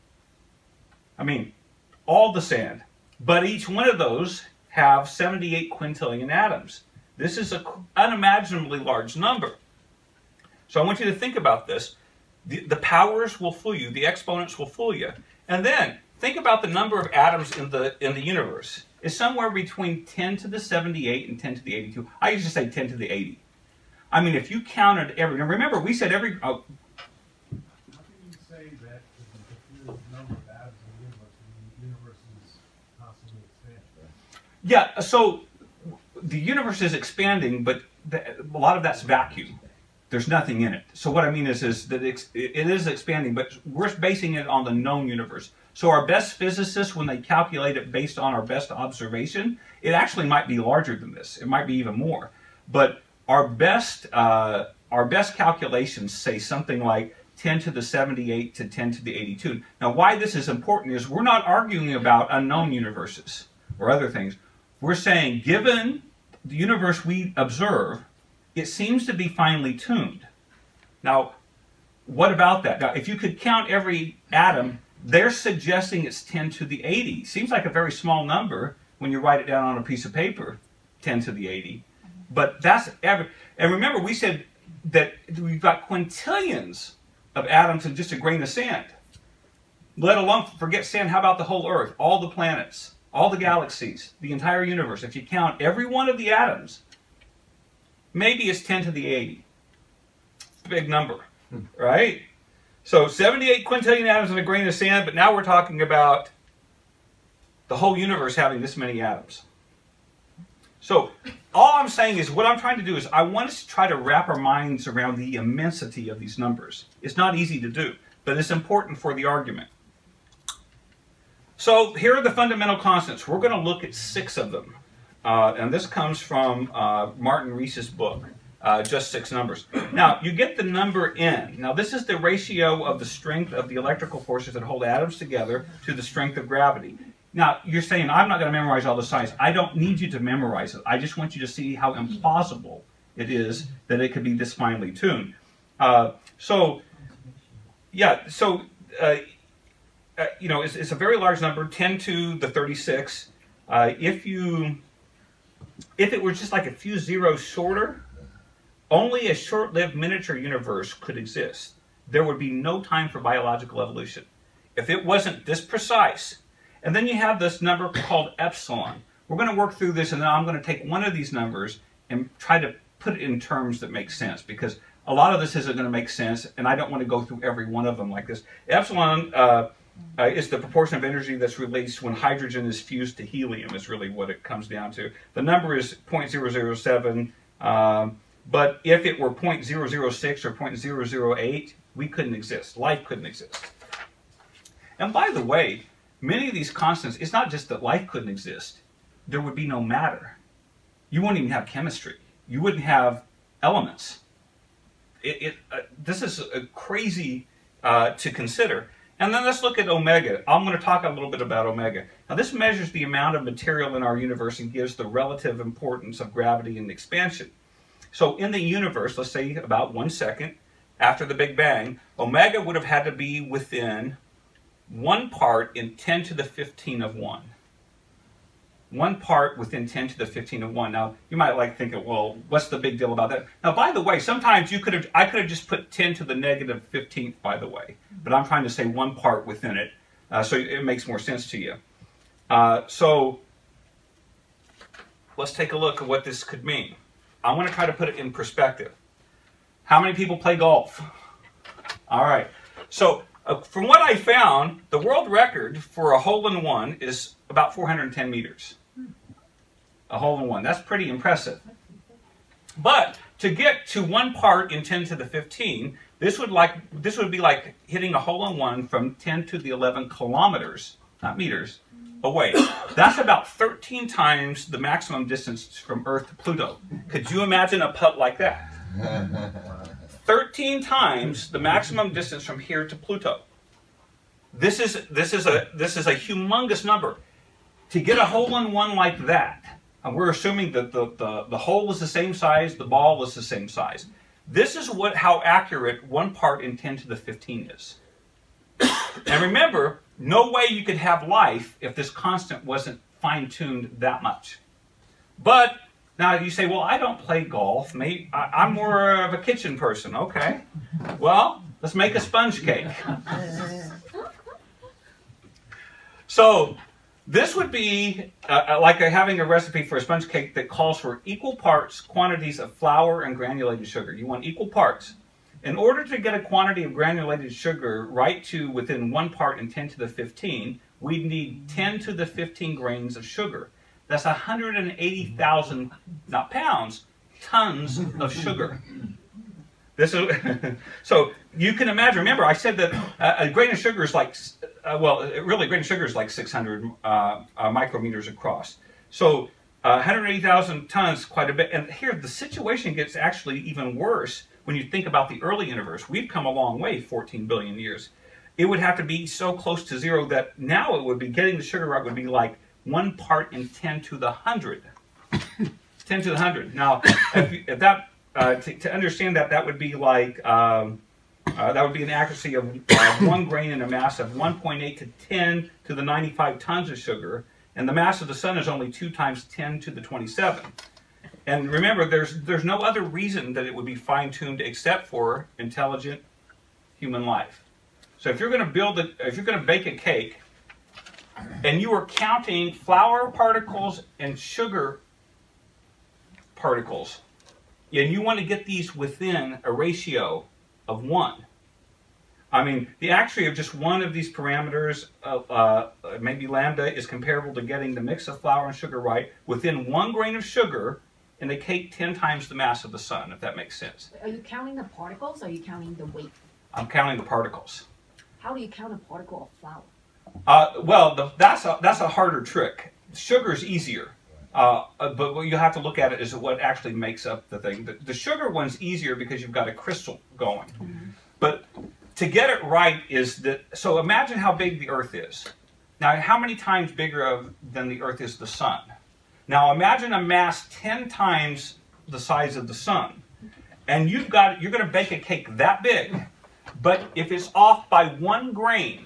Speaker 1: I mean, all the sand. But each one of those have 78 quintillion atoms. This is an unimaginably large number. So I want you to think about this. The powers will fool you. The exponents will fool you. And then think about the number of atoms in the universe. It's somewhere between 10 to the 78 and 10 to the 82. I used to say 10 to the 80. I mean, if you counted every... Now remember, we said every...
Speaker 4: How can you say that if the number of atoms in the universe is constantly expanding?
Speaker 1: Yeah, so the universe is expanding, but a lot of that's vacuum. There's nothing in it. So what I mean is that it is expanding, but we're basing it on the known universe. So our best physicists, when they calculate it based on our best observation, it actually might be larger than this. It might be even more. But our best calculations say something like 10 to the 78 to 10 to the 82. Now, why this is important is we're not arguing about unknown universes or other things. We're saying, given the universe we observe, it seems to be finely tuned. Now, what about that? Now, if you could count every atom, they're suggesting it's 10 to the 80. Seems like a very small number when you write it down on a piece of paper, 10 to the 80. But that's and remember, we said that we've got quintillions of atoms in just a grain of sand. Let alone, forget sand, how about the whole Earth, all the planets, all the galaxies, the entire universe? If you count every one of the atoms, maybe it's 10 to the 80. It's a big number, right? So 78 quintillion atoms in a grain of sand, but now we're talking about the whole universe having this many atoms. So all I'm saying is, what I'm trying to do is I want us to try to wrap our minds around the immensity of these numbers. It's not easy to do, but it's important for the argument. So here are the fundamental constants. We're going to look at 6 of them. And this comes from Martin Rees's book, Just Six Numbers. Now, you get the number n. Now, this is the ratio of the strength of the electrical forces that hold atoms together to the strength of gravity. Now, you're saying, I'm not going to memorize all the science. I don't need you to memorize it. I just want you to see how implausible it is that it could be this finely tuned. It's a very large number, 10 to the 36. If it were just like a few zeros shorter, only a short-lived miniature universe could exist. There would be no time for biological evolution. If it wasn't this precise, and then you have this number called epsilon. We're going to work through this, and then I'm going to take one of these numbers and try to put it in terms that make sense, because a lot of this isn't going to make sense, and I don't want to go through every one of them like this. Epsilon is the proportion of energy that's released when hydrogen is fused to helium, is really what it comes down to. The number is 0.007, but if it were 0.006 or 0.008, we couldn't exist. Life couldn't exist. And by the way, many of these constants, it's not just that life couldn't exist. There would be no matter. You wouldn't even have chemistry. You wouldn't have elements. This is crazy to consider. And then let's look at omega. I'm going to talk a little bit about omega. Now this measures the amount of material in our universe and gives the relative importance of gravity and expansion. So in the universe, let's say about 1 second after the Big Bang, omega would have had to be within 1 part in 10 to the 15 of 1. 1 part within 10 to the 15 of 1. Now, you might like thinking, well, what's the big deal about that? Now, by the way, sometimes I could have just put 10 to the negative 15th, by the way. But I'm trying to say 1 part within it, so it makes more sense to you. So, let's take a look at what this could mean. I want to try to put it in perspective. How many people play golf? All right. So, from what I found, the world record for a hole-in-one is about 410 meters. A hole-in-one. That's pretty impressive. But to get to 1 part in 10 to the 15, this would be like hitting a hole-in-one from 10 to the 11 kilometers, not meters, away. That's about 13 times the maximum distance from Earth to Pluto. Could you imagine a putt like that? 13 times the maximum distance from here to Pluto. This is a humongous number. To get a hole-in-one like that, and we're assuming that the hole is the same size, the ball is the same size. This is how accurate 1 part in 10 to the 15 is. And remember, no way you could have life if this constant wasn't fine-tuned that much. But now you say, well, I don't play golf. Maybe I'm more of a kitchen person. Okay. Well, let's make a sponge cake. So this would be like having a recipe for a sponge cake that calls for equal parts quantities of flour and granulated sugar. You want equal parts. In order to get a quantity of granulated sugar right to within 1 part in 10 to the 15, we'd need 10 to the 15 grains of sugar. That's 180,000, not pounds, tons of sugar. This is so you can imagine. Remember, I said that a grain of sugar is like, really, a grain of sugar is like 600 micrometers across. So 180,000 tons, quite a bit. And here, the situation gets actually even worse when you think about the early universe. We've come a long way, 14 billion years. It would have to be so close to zero that now it would be getting the sugar right would be like 1 part in 10 to the 100. 10 to the 100. Now, if that to understand that would be like that would be an accuracy of 1 grain in a mass of 1.8 to 10 to the 95 tons of sugar, and the mass of the sun is only 2 times 10 to the 27. And remember, there's no other reason that it would be fine-tuned except for intelligent human life. So if you're going to bake a cake, and you are counting flour particles and sugar particles, and you want to get these within a ratio of 1. I mean, the accuracy of just one of these parameters, maybe lambda, is comparable to getting the mix of flour and sugar right within 1 grain of sugar in a cake 10 times the mass of the sun, if that makes sense.
Speaker 5: Are you counting the particles or are you counting the weight?
Speaker 1: I'm counting the particles.
Speaker 5: How do you count a particle of flour?
Speaker 1: Well, that's a harder trick. Sugar is easier. But what you have to look at it is what actually makes up the thing. The sugar one's easier because you've got a crystal going. Mm-hmm. But to get it right is that, so imagine how big the Earth is. Now, how many times bigger than the Earth is the sun? Now, imagine a mass 10 times the size of the sun. And you're going to bake a cake that big, but if it's off by 1 grain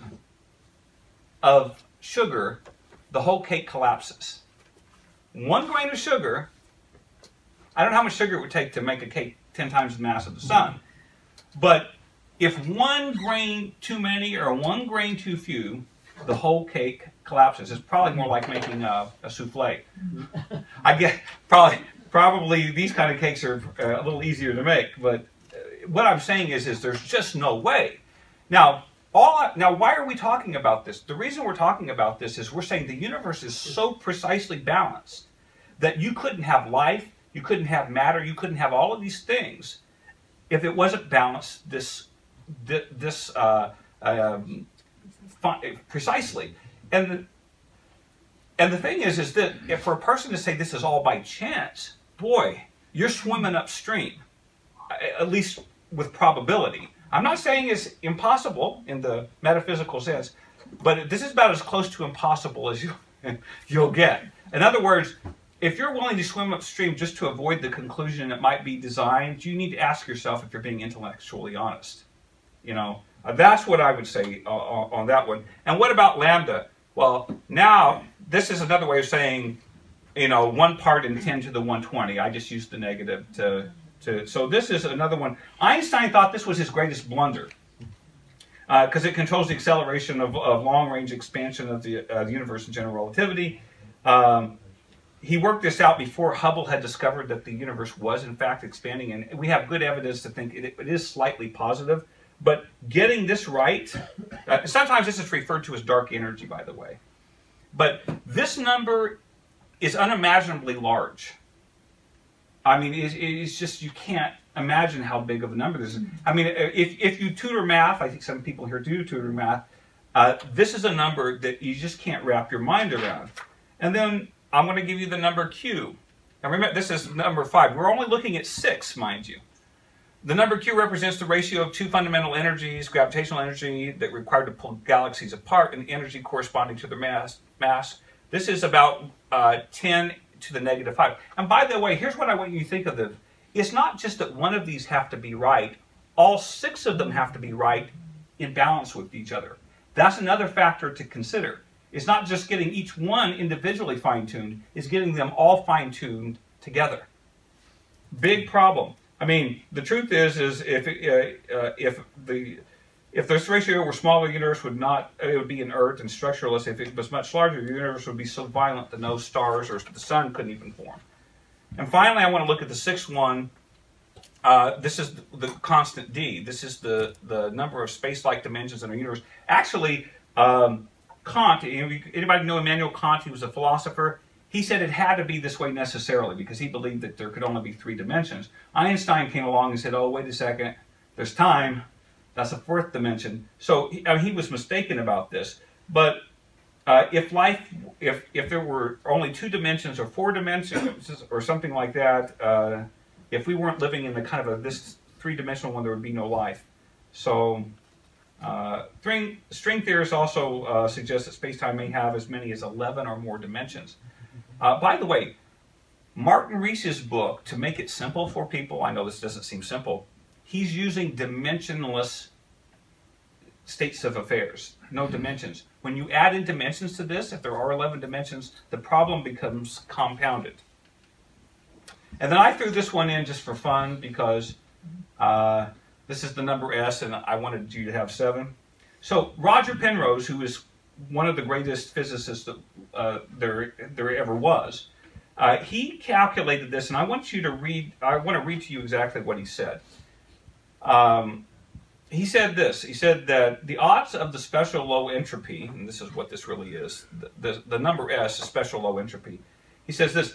Speaker 1: of sugar, the whole cake collapses. 1 grain of sugar, I don't know how much sugar it would take to make a cake 10 times the mass of the sun, but if 1 grain too many or 1 grain too few, the whole cake collapses. It's probably more like making a souffle. I get probably these kind of cakes are a little easier to make, but what I'm saying is there's just no way. Now, why are we talking about this? The reason we're talking about this is we're saying the universe is so precisely balanced that you couldn't have life, you couldn't have matter, you couldn't have all of these things if it wasn't balanced precisely. And the thing is that if for a person to say this is all by chance, boy, you're swimming upstream, at least with probability. I'm not saying it's impossible in the metaphysical sense, but this is about as close to impossible as you'll get. In other words, if you're willing to swim upstream just to avoid the conclusion it might be designed, you need to ask yourself if you're being intellectually honest. That's what I would say on that one. And what about lambda? Well, now this is another way of saying, 1 part in 10 to the 120. I just used the negative to. So this is another one. Einstein thought this was his greatest blunder because it controls the acceleration of long-range expansion of the universe in general relativity. He worked this out before Hubble had discovered that the universe was in fact expanding, and we have good evidence to think it is slightly positive. But getting this right, sometimes this is referred to as dark energy, by the way. But this number is unimaginably large. I mean, it's just, you can't imagine how big of a number this is. I mean, if you tutor math, I think some people here do tutor math, this is a number that you just can't wrap your mind around. And then I'm going to give you the number Q. Now remember, this is number 5. We're only looking at 6, mind you. The number Q represents the ratio of 2 fundamental energies, gravitational energy that required to pull galaxies apart, and energy corresponding to their mass. This is about 10 to the negative 5. And by the way, here's what I want you to think of this. It's not just that one of these have to be right. All 6 of them have to be right in balance with each other. That's another factor to consider. It's not just getting each one individually fine-tuned. It's getting them all fine-tuned together. Big problem. I mean, the truth is if this ratio were smaller, the universe would be inert and structureless. If it was much larger, the universe would be so violent that no stars or the sun couldn't even form. And finally, I want to look at the 6th one. This is the constant D. This is the number of space-like dimensions in our universe. Actually, Kant, anybody know Immanuel Kant? He was a philosopher. He said it had to be this way necessarily because he believed that there could only be 3 dimensions. Einstein came along and said, oh, wait a second, there's time. That's a 4th dimension. So he was mistaken about this. But if there were only 2 dimensions or 4 dimensions or something like that, if we weren't living in the kind of this 3-dimensional one, there would be no life. So string theorists also suggest that space-time may have as many as 11 or more dimensions. By the way, Martin Rees's book, to make it simple for people, I know this doesn't seem simple, he's using dimensionless states of affairs, no dimensions. When you add in dimensions to this, if there are 11 dimensions, the problem becomes compounded. And then I threw this one in just for fun because this is the number S and I wanted you to have 7. So Roger Penrose, who is one of the greatest physicists that there ever was, he calculated this, and I want to read to you exactly what he said. He said this. He said that the odds of the special low entropy, and this is what this really is, the number S is special low entropy. He says this.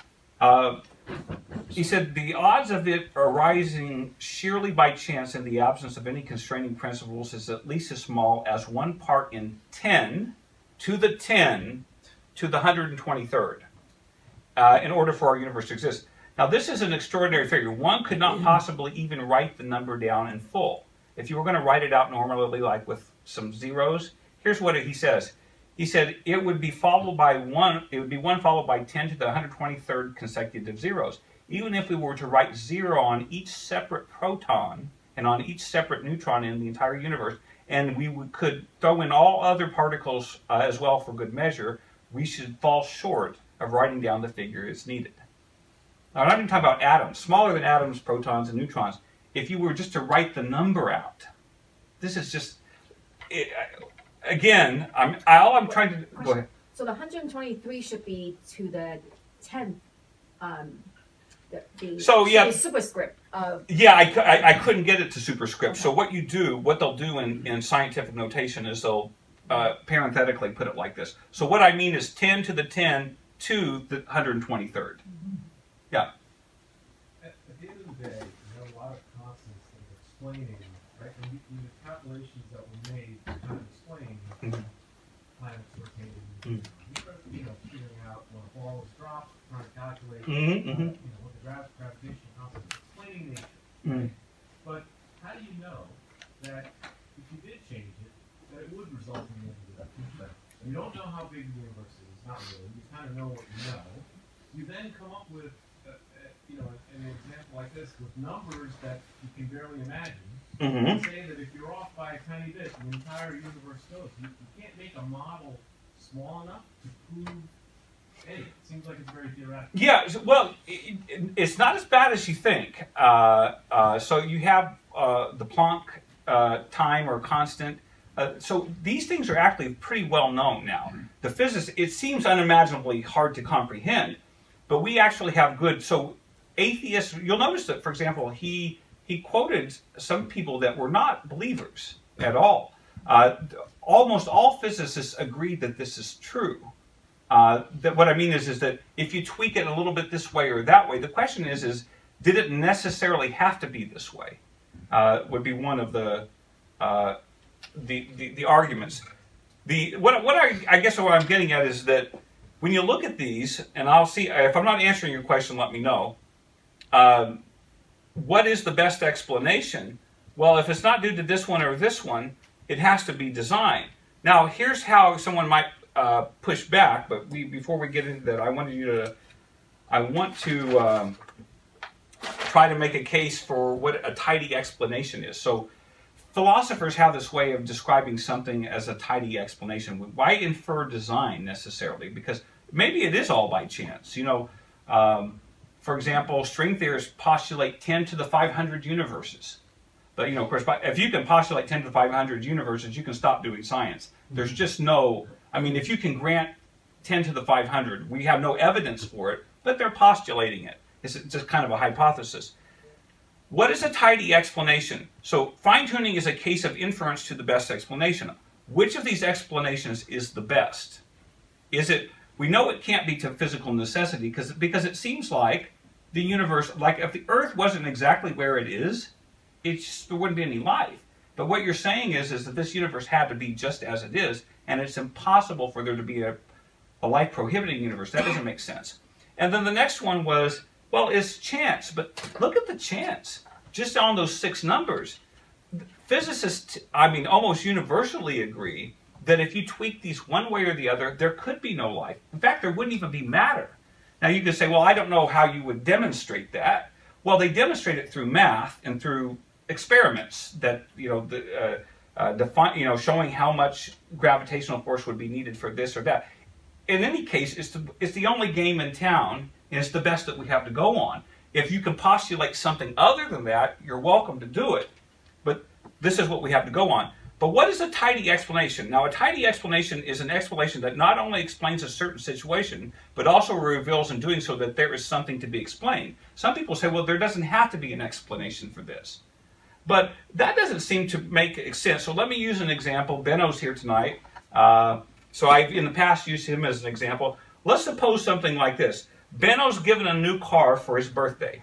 Speaker 1: He said the odds of it arising sheerly by chance in the absence of any constraining principles is at least as small as 1 part in 10 to the 10 to the 123rd in order for our universe to exist. Now this is an extraordinary figure. One could not possibly even write the number down in full. If you were going to write it out normally, like with some zeros, here's what he says. He said it would be followed by 1. It would be 1 followed by 10 to the 123rd consecutive zeros. Even if we were to write 0 on each separate proton and on each separate neutron in the entire universe, and could throw in all other particles as well for good measure, we should fall short of writing down the figure it's needed. Now, I'm not even talking about atoms, smaller than atoms, protons, and neutrons. If you were just to write the number out, this is just... Again, I'm trying to... Go ahead.
Speaker 5: So the 123 should be to the 10th, the superscript of...
Speaker 1: Yeah, I couldn't get it to superscript. Okay. So what they'll do in scientific notation is they'll parenthetically put it like this. So what I mean is 10 to the 10 to the 123rd. Mm-hmm. Yeah.
Speaker 4: At the end of the day, you have a lot of constants that are explaining, right? And the calculations that were made to kind of explain
Speaker 1: Mhm.
Speaker 4: planets rotating.
Speaker 1: Mhm.
Speaker 4: You know, figuring out when a ball is dropped, trying to calculate,
Speaker 1: Mhm.
Speaker 4: you know, what the gravitational constant is, explaining nature.
Speaker 1: Mhm.
Speaker 4: But how do you know that if you did change it, that it would result in the end of the day? You don't know how big the universe is, not really. You kind of know what you know. You then come up with, you know, an example like this with numbers that you can barely imagine.
Speaker 1: Mhm.
Speaker 4: And say that if you're off by a tiny bit, the entire universe goes. You can't make a model small enough to prove anything. It seems like it's very theoretical.
Speaker 1: Yeah, well, it's not as bad as you think. So you have the Planck time or constant. So these things are actually pretty well known now. The physics, it seems unimaginably hard to comprehend, but we actually have good. So atheists, you'll notice that, for example, he quoted some people that were not believers at all. Almost all physicists agreed that this is true. That what I mean is that if you tweak it a little bit this way or that way, the question is did it necessarily have to be this way? Would be one of the arguments. I guess what I'm getting at is that when you look at these, and I'll see if I'm not answering your question, let me know. What is the best explanation? Well, if it's not due to this one or this one, it has to be design. Now, here's how someone might push back, but before we get into that, I want to try to make a case for what a tidy explanation is. So, philosophers have this way of describing something as a tidy explanation. Why infer design necessarily? Because maybe it is all by chance. You know, for example, string theorists postulate 10 to the 500 universes. But, you know, of course, if you can postulate 10 to the 500 universes, you can stop doing science. There's just no, I mean, if you can grant 10 to the 500, we have no evidence for it, but they're postulating it. It's just kind of a hypothesis. What is a tidy explanation? So fine-tuning is a case of inference to the best explanation. Which of these explanations is the best? Is it, we know it can't be to physical necessity because it seems like the universe, like if the Earth wasn't exactly where it is, there wouldn't be any life. But what you're saying is that this universe had to be just as it is, and it's impossible for there to be a life-prohibiting universe. That doesn't make sense. And then the next one was, well, it's chance. But look at the chance. Just on those 6 numbers. Physicists, I mean, almost universally agree that if you tweak these one way or the other, there could be no life. In fact, there wouldn't even be matter. Now you could say, well, I don't know how you would demonstrate that. Well, they demonstrate it through math and through experiments that, you know, define, you know, showing how much gravitational force would be needed for this or that. In any case, it's the only game in town, and it's the best that we have to go on. If you can postulate something other than that, you're welcome to do it. But this is what we have to go on. But what is a tidy explanation? Now, a tidy explanation is an explanation that not only explains a certain situation, but also reveals in doing so that there is something to be explained. Some people say, well, there doesn't have to be an explanation for this. But that doesn't seem to make sense. So let me use an example. Benno's here tonight. So I've, in the past, used him as an example. Let's suppose something like this. Benno's given a new car for his birthday.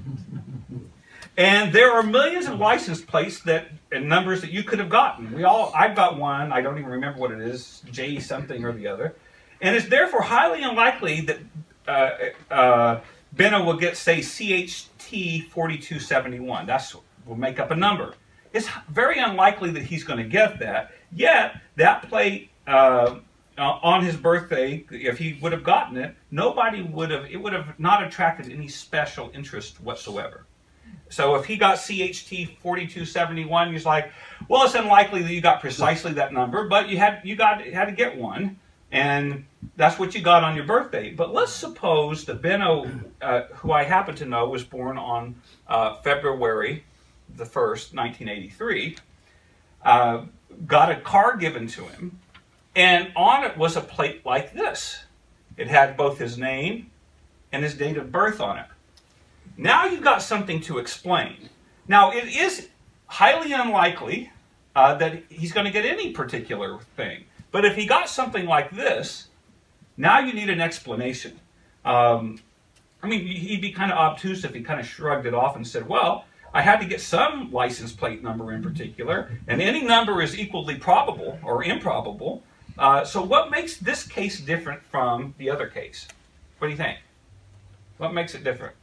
Speaker 1: And there are millions of license plates and numbers that you could have gotten. I've got one, I don't even remember what it is, J something or the other. And it's therefore highly unlikely that Benno will get, say, CHT 4271. We'll make up a number. It's very unlikely that he's going to get that. Yet, that plate on his birthday, if he would have gotten it, it would have not attracted any special interest whatsoever. So if he got CHT 4271, he's like, well, it's unlikely that you got precisely that number, but you had to get one, and that's what you got on your birthday. But let's suppose that Benno, who I happen to know was born on February the 1st, 1983, got a car given to him, and on it was a plate like this. It had both his name and his date of birth on it. Now you've got something to explain. Now, it is highly unlikely that he's going to get any particular thing. But if he got something like this, now you need an explanation. I mean, he'd be kind of obtuse if he kind of shrugged it off and said, well, I had to get some license plate number in particular, and any number is equally probable or improbable. So what makes this case different from the other case? What do you think? What makes it different?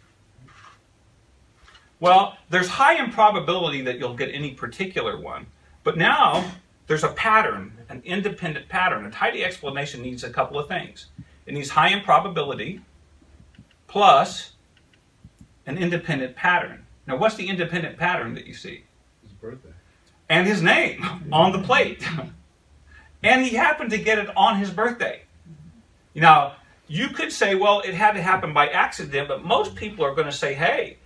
Speaker 1: Well, there's high improbability that you'll get any particular one, but now there's a pattern, an independent pattern. A tidy explanation needs a couple of things. It needs high improbability plus an independent pattern. Now, what's the independent pattern that you see?
Speaker 4: His birthday.
Speaker 1: And his name on the plate. And he happened to get it on his birthday. Now, you could say, well, it had to happen by accident, but most people are going to say, hey,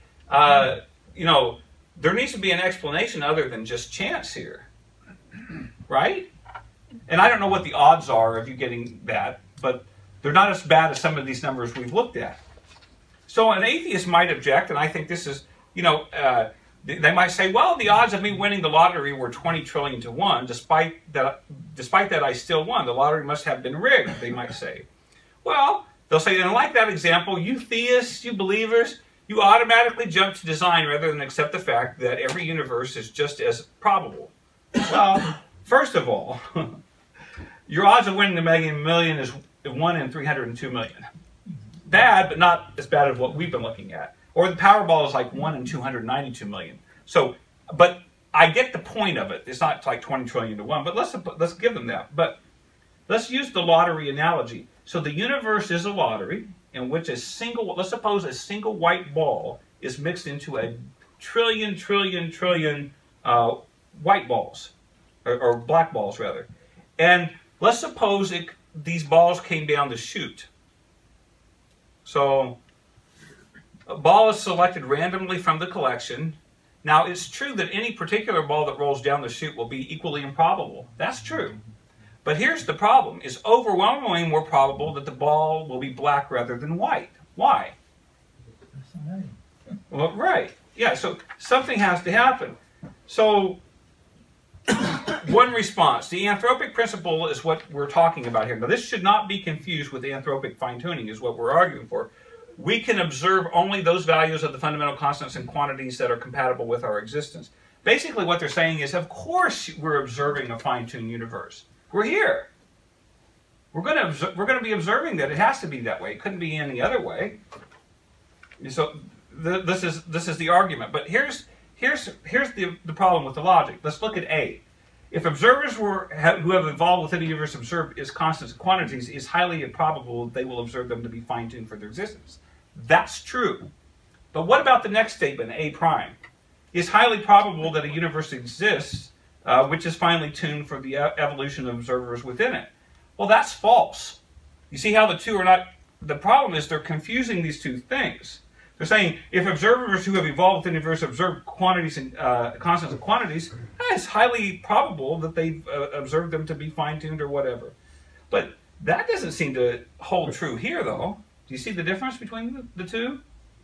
Speaker 1: there needs to be an explanation other than just chance here. Right? And I don't know what the odds are of you getting that, but they're not as bad as some of these numbers we've looked at. So an atheist might object, and I think this is, they might say, well, the odds of me winning the lottery were 20 trillion to 1. Despite that, I still won. The lottery must have been rigged, they might say. Well, they'll say, and like that example, you theists, you believers, you automatically jump to design rather than accept the fact that every universe is just as probable. Well, first of all, your odds of winning the Mega Million is 1 in 302 million. Bad, but not as bad as what we've been looking at. Or the Powerball is like 1 in 292 million. So, but I get the point of it. It's not like 20 trillion to 1, but let's give them that. But let's use the lottery analogy. So the universe is a lottery in which let's suppose a single white ball is mixed into a trillion white balls, or black balls rather. And let's suppose these balls came down the chute. So a ball is selected randomly from the collection. Now, it's true that any particular ball that rolls down the chute will be equally improbable. That's true. But here's the problem. It's overwhelmingly more probable that the ball will be black rather than white. Why? Well, right. Yeah, so something has to happen. So one response. The anthropic principle is what we're talking about here. Now, this should not be confused with anthropic fine-tuning is what we're arguing for. We can observe only those values of the fundamental constants and quantities that are compatible with our existence. Basically, what they're saying is, of course we're observing a fine-tuned universe. We're here. We're going to be observing that. It has to be that way. It couldn't be any other way. So this is the argument. But here's the problem with the logic. Let's look at A. If observers who have evolved within the universe observe its constants and quantities, it's highly improbable that they will observe them to be fine-tuned for their existence. That's true. But what about the next statement, A prime? It's highly probable that a universe exists which is finely tuned for the evolution of observers within it. Well, that's false. You see how the two are not... The problem is they're confusing these two things. They're saying if observers who have evolved within the universe observe quantities and constants and quantities, it's highly probable that they've observed them to be fine-tuned or whatever. But that doesn't seem to hold true here, though. Do you see the difference between the two?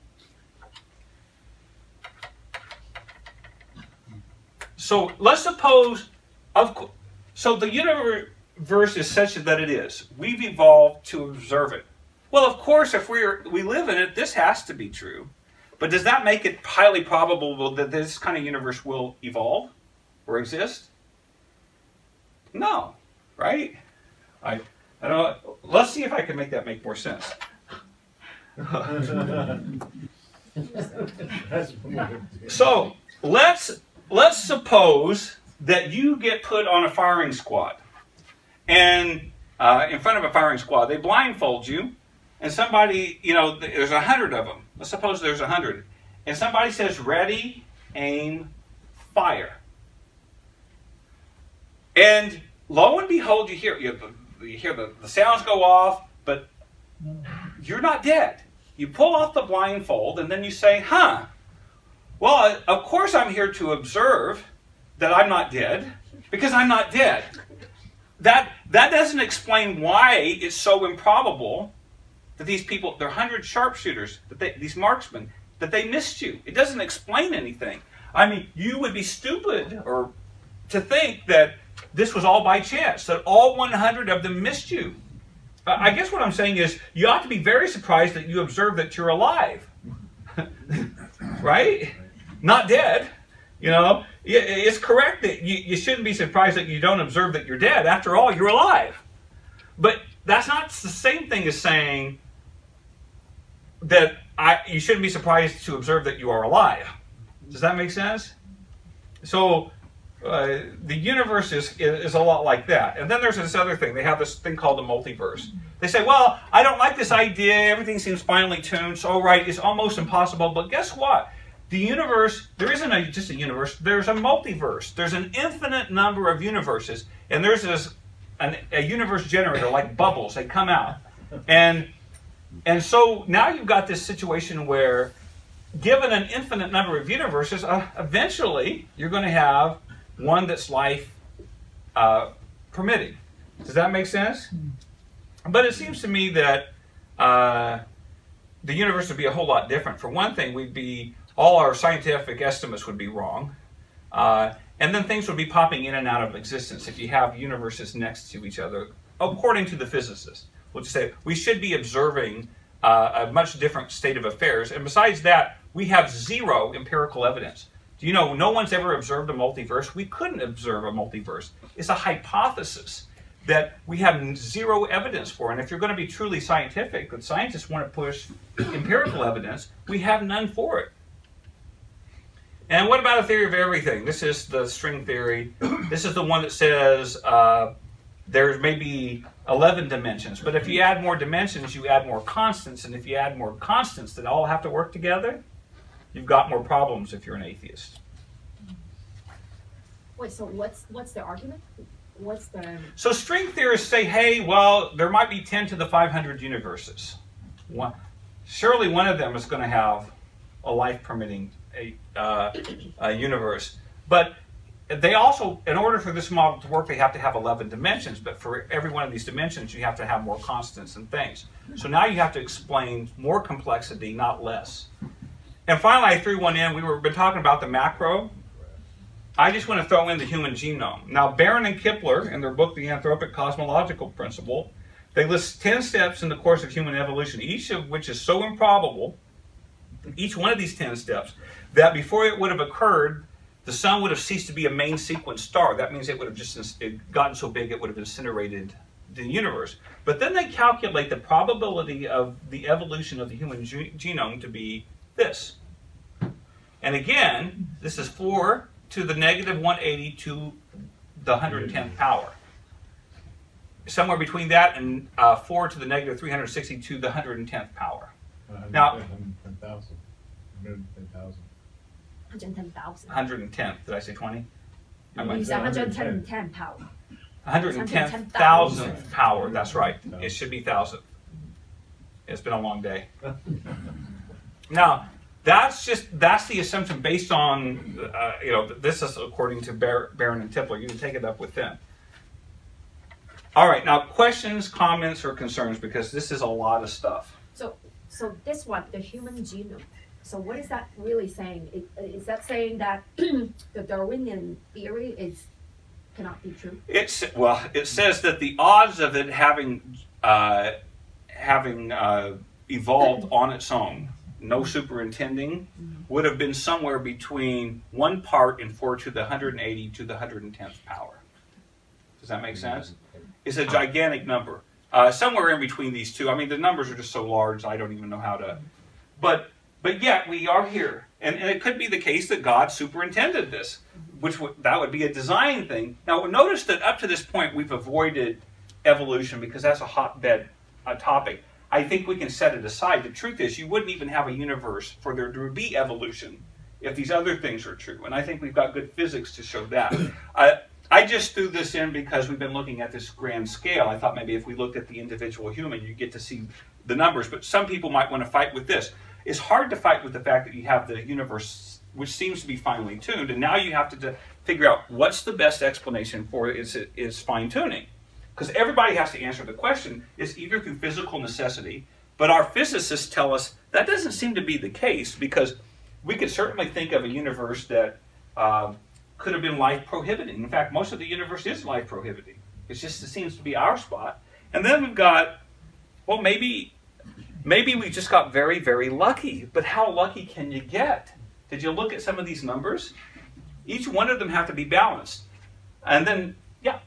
Speaker 1: So let's suppose, so the universe is such that it is. We've evolved to observe it. Well, of course, if we live in it, this has to be true. But does that make it highly probable that this kind of universe will evolve or exist? No, right? I don't know. Let's see if I can make that make more sense. So let's suppose that you get put on a firing squad, and in front of a firing squad, they blindfold you, and somebody, there's 100 of them. Let's suppose there's 100, and somebody says, "Ready, aim, fire," and lo and behold, you hear the sounds go off, but you're not dead. You pull off the blindfold, and then you say, well, of course I'm here to observe that I'm not dead, because I'm not dead. That doesn't explain why it's so improbable that these people, they're 100 sharpshooters, these marksmen, that they missed you. It doesn't explain anything. I mean, you would be stupid to think that this was all by chance, that all 100 of them missed you. I guess what I'm saying is you ought to be very surprised that you observe that you're alive. Right? not dead. You know, it's correct that you shouldn't be surprised that you don't observe that you're dead. After all, you're alive. But that's not the same thing as saying that you shouldn't be surprised to observe that you are alive. Does that make sense? So the universe is a lot like that. And then there's this other thing. They have this thing called the multiverse. They say, well, I don't like this idea. Everything seems finely tuned. So, right, it's almost impossible. But guess what? The universe, there isn't just a universe. There's a multiverse. There's an infinite number of universes. And there's a universe generator, like bubbles. They come out. And so now you've got this situation where, given an infinite number of universes, eventually you're going to have one that's life permitting. Does that make sense? But it seems to me that the universe would be a whole lot different. For one thing, all our scientific estimates would be wrong. And then things would be popping in and out of existence if you have universes next to each other, according to the physicists. We'll just say we should be observing a much different state of affairs. And besides that, we have zero empirical evidence. Do you know, no one's ever observed a multiverse? We couldn't observe a multiverse. It's a hypothesis that we have zero evidence for. And if you're going to be truly scientific, that scientists want to push empirical evidence, we have none for it. And what about a theory of everything? This is the string theory. This is the one that says there's maybe 11 dimensions. But if you add more dimensions, you add more constants. And if you add more constants that all have to work together, you've got more problems if you're an atheist.
Speaker 5: Wait, so what's the argument?
Speaker 1: So string theorists say, hey, well, there might be 10 to the 500 universes. Surely one of them is going to have a life-permitting universe. But they also, in order for this model to work, they have to have 11 dimensions. But for every one of these dimensions, you have to have more constants and things. So now you have to explain more complexity, not less. And finally, I threw one in. We've been talking about the macro. I just want to throw in the human genome. Now, Barron and Kepler, in their book, The Anthropic Cosmological Principle, they list 10 steps in the course of human evolution, each of which is so improbable, each one of these 10 steps, that before it would have occurred, the sun would have ceased to be a main sequence star. That means it would have just gotten so big it would have incinerated the universe. But then they calculate the probability of the evolution of the human genome to be this. And again, this is 4 to the negative 180 to the 110th power. Somewhere between that and 4 to the negative 360 to the 110th power. Now,
Speaker 4: 110,000.
Speaker 5: 110,000.
Speaker 1: 110th. Did I say 20?
Speaker 5: You said 110 power.
Speaker 1: 110,000th power. That's right. It should be 1,000. It's been a long day. Now, that's the assumption based on, this is according to Barron and Kepler. You can take it up with them. All right, now questions, comments, or concerns, because this is a lot of stuff.
Speaker 5: So this one, the human genome. So what is that really saying? Is that saying that the Darwinian theory cannot be true?
Speaker 1: It says that the odds of it having evolved on its own, no superintending, would have been somewhere between 1 part in 4 to the 180 to the 110th power. Does that make sense? It's a gigantic number. Somewhere in between these two. I mean, the numbers are just so large, I don't even know how to... But yet, we are here. And it could be the case that God superintended this, that would be a design thing. Now, notice that up to this point, we've avoided evolution because that's a hotbed topic. I think we can set it aside. The truth is, you wouldn't even have a universe for there to be evolution if these other things are true. And I think we've got good physics to show that. I just threw this in because we've been looking at this grand scale. I thought maybe if we looked at the individual human, you get to see the numbers. But some people might want to fight with this. It's hard to fight with the fact that you have the universe, which seems to be finely tuned, and now you have to figure out what's the best explanation for is fine-tuning. Because everybody has to answer the question. It's either through physical necessity, but our physicists tell us that doesn't seem to be the case, because we could certainly think of a universe that could have been life-prohibiting. In fact, most of the universe is life-prohibiting. It seems to be our spot. And then we've got, well, maybe we just got very, very lucky. But how lucky can you get? Did you look at some of these numbers? Each one of them have to be balanced. And then, yeah.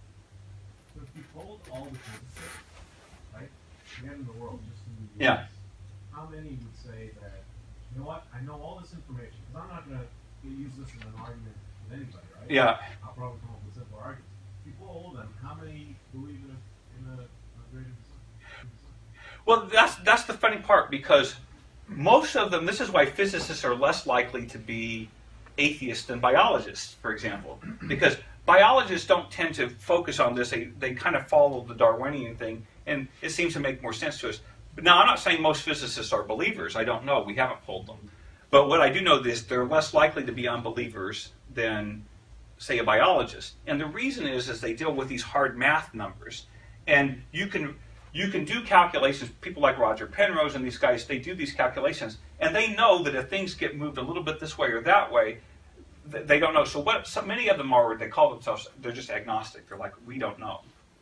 Speaker 4: So if you polled all the physicists, right, men in the world, just in the US,
Speaker 1: Yeah.
Speaker 4: how many would say that, you know what, I know all this information, because I'm not going to use this in an argument with anybody, right?
Speaker 1: Yeah.
Speaker 4: I'll probably come up with simple arguments. If you poll them, how many believe in a greater design?
Speaker 1: Well, that's the funny part, because most of them, this is why physicists are less likely to be atheists than biologists, for example. Because biologists don't tend to focus on this. They kind of follow the Darwinian thing, and it seems to make more sense to us. But now, I'm not saying most physicists are believers. I don't know. We haven't polled them. But what I do know is they're less likely to be unbelievers than, say, a biologist. And the reason is they deal with these hard math numbers. And you can do calculations. People like Roger Penrose and these guys, they do these calculations, and they know that if things get moved a little bit this way or that way, they don't know. So many of them are, they call themselves, they're just agnostic. They're like, we don't know.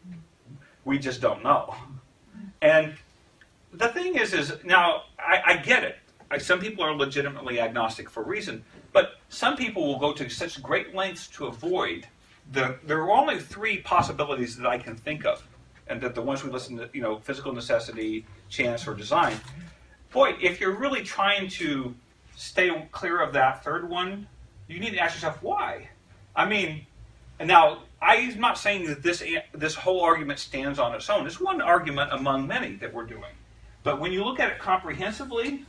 Speaker 1: We just don't know. And the thing is now, I get it. Some people are legitimately agnostic for a reason, but some people will go to such great lengths to avoid there are only three possibilities that I can think of. And that the ones we listen to, physical necessity, chance, or design. Boy, if you're really trying to stay clear of that third one, you need to ask yourself why. I mean, and now I'm not saying that this whole argument stands on its own. It's one argument among many that we're doing. But when you look at it comprehensively,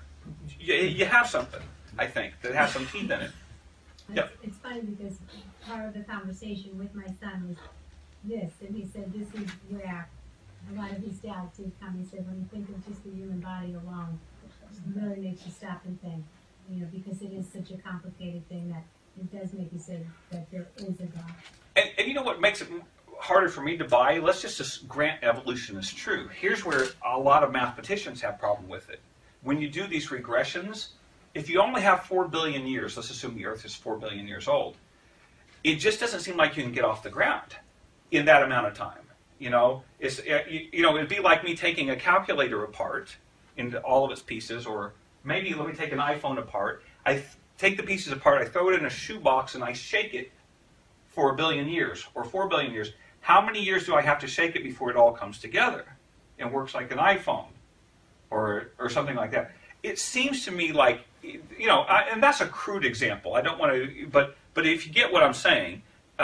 Speaker 1: you have something, I think, that has some teeth in it. Yep.
Speaker 9: It's funny because part of the conversation with my son was this, and he said this is where a lot of his doubts have come. He said when you think of just the human body alone, it really makes you stop and think, because it is such a complicated thing that it does make you say that there is a God.
Speaker 1: And you know what makes it harder for me to buy? Let's just grant evolution is true. Here's where a lot of mathematicians have problem with it. When you do these regressions, if you only have 4 billion years, let's assume the Earth is 4 billion years old, it just doesn't seem like you can get off the ground in that amount of time. It'd be like me taking a calculator apart into all of its pieces, or maybe let me take an iPhone apart. I take the pieces apart, I throw it in a shoebox, and I shake it for 1 billion years or 4 billion years. How many years do I have to shake it before it all comes together and works like an iPhone or something like that? It seems to me like, and that's a crude example. I don't want to, but if you get what I'm saying,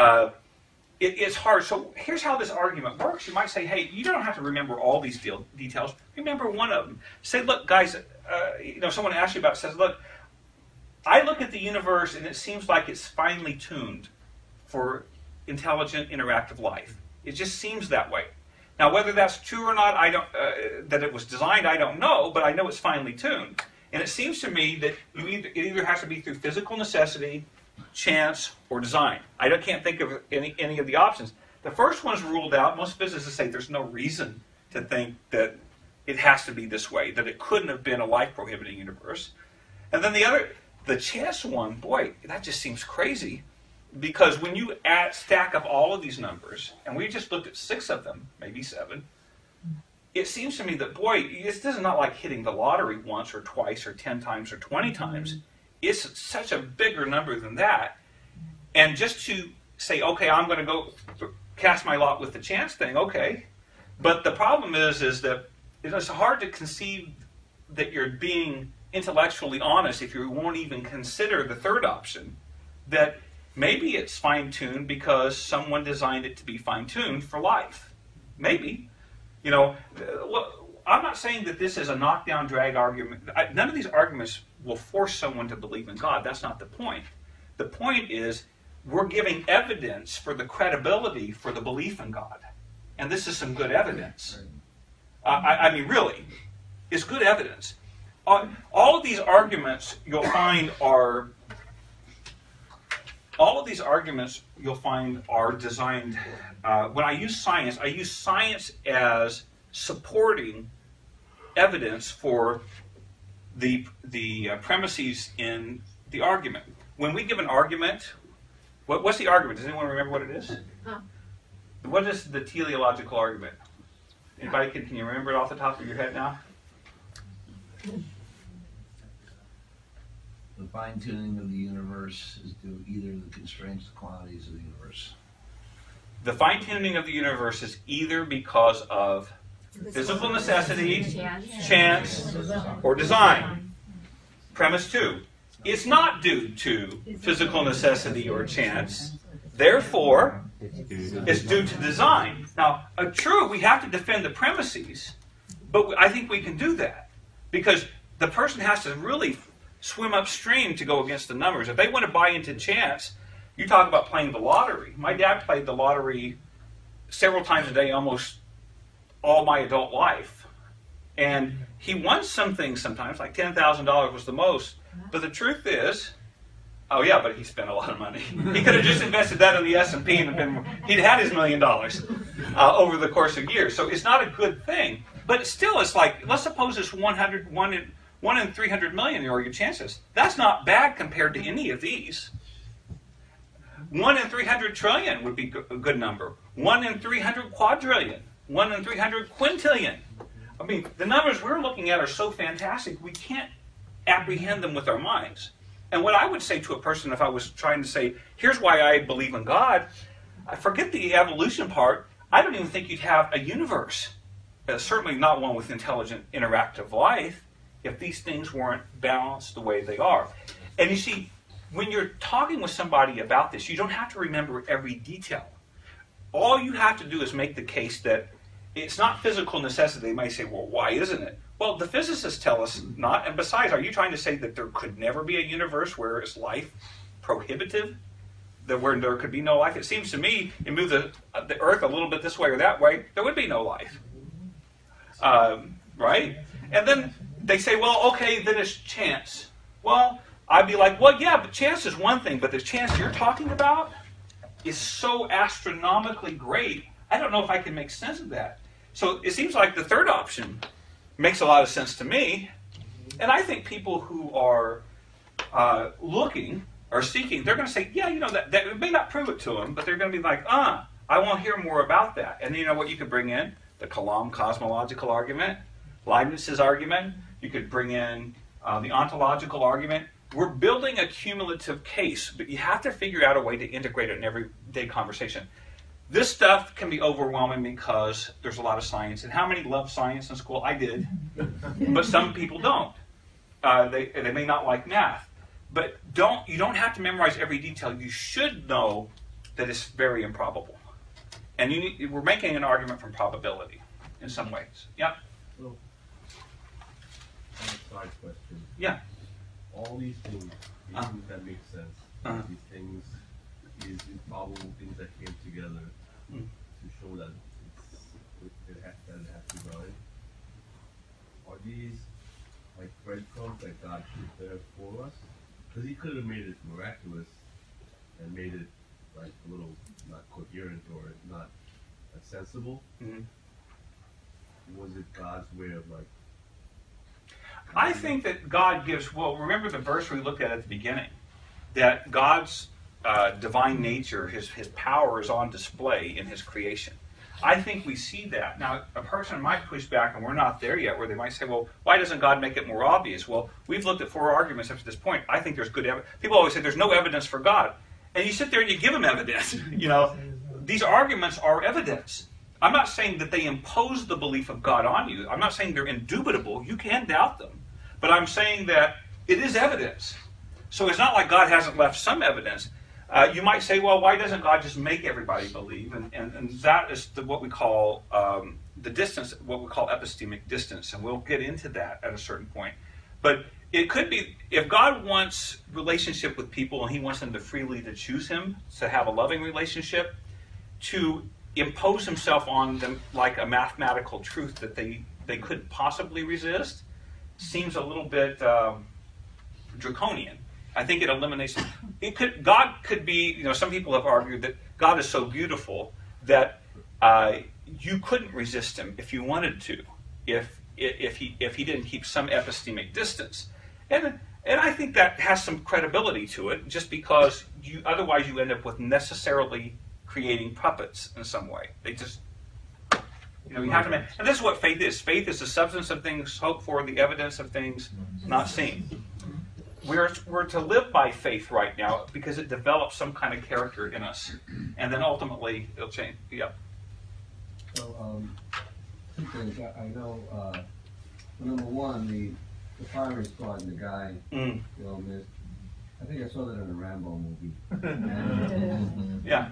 Speaker 1: it's hard. So here's how this argument works. You might say, hey, you don't have to remember all these details. Remember one of them. Say, look, guys, someone asked you about it, says, look, I look at the universe and it seems like it's finely tuned for intelligent, interactive life. It just seems that way. Now, whether that's true or not, that it was designed, I don't know, but I know it's finely tuned. And it seems to me that it either has to be through physical necessity, chance, or design. I can't think of any of the options. The first one's ruled out. Most physicists say there's no reason to think that it has to be this way, that it couldn't have been a life-prohibiting universe. And then the chance one, boy, that just seems crazy. Because when you stack up all of these numbers, and we just looked at 6 of them, maybe 7, it seems to me that, boy, this is not like hitting the lottery once or twice or 10 times or 20 times. It's such a bigger number than that. And just to say, okay, I'm going to go cast my lot with the chance thing, okay. But the problem is that it's hard to conceive that you're being intellectually honest if you won't even consider the third option, that maybe it's fine-tuned because someone designed it to be fine-tuned for life. Maybe. I'm not saying that this is a knockdown drag argument. None of these arguments will force someone to believe in God. That's not the point. The point is we're giving evidence for the credibility for the belief in God. And this is some good evidence. I mean, really, it's good evidence. All of these arguments you'll find are designed. When I use science as supporting evidence for the premises in the argument. When we give an argument, what's the argument? Does anyone remember what it is? What is the teleological argument? Anybody can you remember it off the top of your head now?
Speaker 2: The fine-tuning of the universe is due either to the constraints or quantities of the universe.
Speaker 1: The fine-tuning of the universe is either because of physical necessity, chance, or design. Premise 2. It's not due to physical necessity or chance. Therefore, it's due to design. Now, true, we have to defend the premises, but I think we can do that because the person has to really swim upstream to go against the numbers. If they want to buy into chance, you talk about playing the lottery. My dad played the lottery several times a day, almost all my adult life. And he won some things sometimes, like $10,000 was the most. But the truth is, oh yeah, but he spent a lot of money. He could have just invested that in the S&P and he'd had his $1 million over the course of years. So it's not a good thing. But still, it's like, let's suppose it's 1 in 300 million are your chances. That's not bad compared to any of these. 1 in 300 trillion would be a good number. 1 in 300 quadrillion. 1 in 300 quintillion. I mean, the numbers we're looking at are so fantastic, we can't apprehend them with our minds. And what I would say to a person if I was trying to say, here's why I believe in God, I forget the evolution part. I don't even think you'd have a universe, certainly not one with intelligent, interactive life, if these things weren't balanced the way they are. And you see, when you're talking with somebody about this, you don't have to remember every detail. All you have to do is make the case that it's not physical necessity. They might say, well, why isn't it? Well, the physicists tell us not. And besides, are you trying to say that there could never be a universe where is life prohibitive? Where there could be no life? It seems to me, you move the Earth a little bit this way or that way, there would be no life. Right? And then they say, well, okay, then it's chance. Well, I'd be like, well, yeah, but chance is one thing, but the chance you're talking about is so astronomically great, I don't know if I can make sense of that. So it seems like the third option makes a lot of sense to me. And I think people who are looking or seeking, they're going to say, yeah, that it may not prove it to them, but they're going to be like, I want to hear more about that. And you know what you could bring in? The Kalam cosmological argument, Leibniz's argument. You could bring in the ontological argument. We're building a cumulative case, but you have to figure out a way to integrate it in everyday conversation. This stuff can be overwhelming because there's a lot of science. And how many love science in school? I did. But some people don't. They may not like math. But you don't have to memorize every detail. You should know that it's very improbable. And we're making an argument from probability in some ways. Yeah?
Speaker 4: So, on a side question.
Speaker 1: Yeah.
Speaker 4: All these things that make sense. These things, these improbable things that came together to show that it has design. Are these like breadcrumbs that God put there for us? Because He could have made it miraculous and made it like a little not coherent or not sensible. Mm-hmm. Was it God's way of like?
Speaker 1: I think that God gives, remember the verse we looked at the beginning, that God's divine nature, his power is on display in His creation. I think we see that. Now, a person might push back, and we're not there yet, where they might say, well, why doesn't God make it more obvious? Well, we've looked at 4 arguments up to this point. I think there's good evidence. People always say there's no evidence for God. And you sit there and you give them evidence. These arguments are evidence. I'm not saying that they impose the belief of God on you. I'm not saying they're indubitable. You can doubt them. But I'm saying that it is evidence. So it's not like God hasn't left some evidence. You might say, well, why doesn't God just make everybody believe? And that is what we call the distance, what we call epistemic distance. And we'll get into that at a certain point. But it could be, if God wants relationship with people and He wants them to freely to choose Him, to have a loving relationship, to impose Himself on them like a mathematical truth that they couldn't possibly resist, seems a little bit draconian. I think it eliminates. God could be. Some people have argued that God is so beautiful that you couldn't resist Him if you wanted to, if He didn't keep some epistemic distance. And I think that has some credibility to it, just because otherwise you end up with necessarily creating puppets in some way. They just. You have to make, and this is what faith is. Faith is the substance of things hoped for, the evidence of things not seen. we're to live by faith right now because it develops some kind of character in us, and then ultimately it'll change. Yeah.
Speaker 10: So, two things. I know, number one, the firing squad and the guy, missed. I think I saw that in a Rambo movie. And,
Speaker 1: Yeah.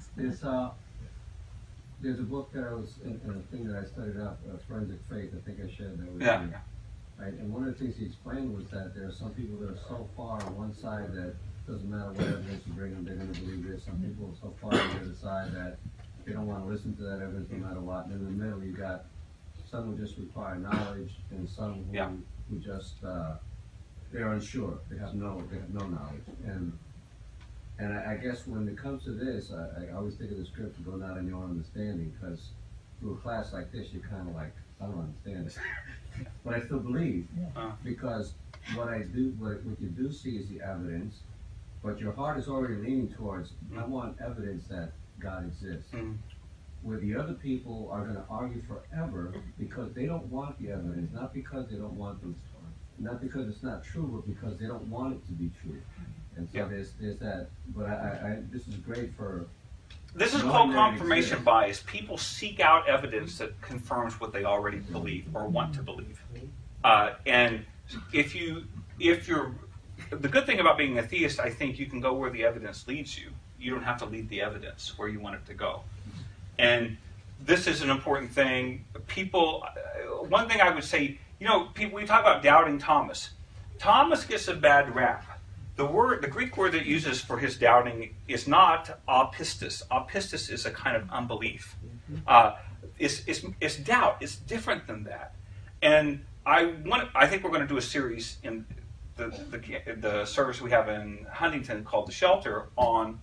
Speaker 10: There's a book that I was, in a thing that I studied up, Forensic Faith. I think I shared that with
Speaker 1: Yeah.
Speaker 10: you. Right? And one of the things he explained was that there are some people that are so far on one side that doesn't matter what evidence you bring them, they're going to believe this. Some people are so far on the other side that they don't want to listen to that evidence no matter what. And in the middle, you got some who just require knowledge, and some who just they're unsure. They have no knowledge. And I guess when it comes to this, I always think of the scripture, go not in your own understanding, because through a class like this, you're kind of like, I don't understand this. But I still believe, because what you do see is the evidence, but your heart is already leaning towards, I want evidence that God exists. Where the other people are going to argue forever because they don't want the evidence, not because they don't want them, not because it's not true, but because they don't want it to be true. And so there's that. But this is great for.
Speaker 1: This is called confirmation bias. People seek out evidence that confirms what they already believe or want to believe. And if you're, the good thing about being a theist, I think you can go where the evidence leads you. You don't have to lead the evidence where you want it to go. And this is an important thing. People, one thing I would say, people, we talk about doubting Thomas. Thomas gets a bad rap. The Greek word that it uses for his doubting is not apistis. Apistis is a kind of unbelief. It's doubt. It's different than that. And I think we're going to do a series in the service we have in Huntington called The Shelter on,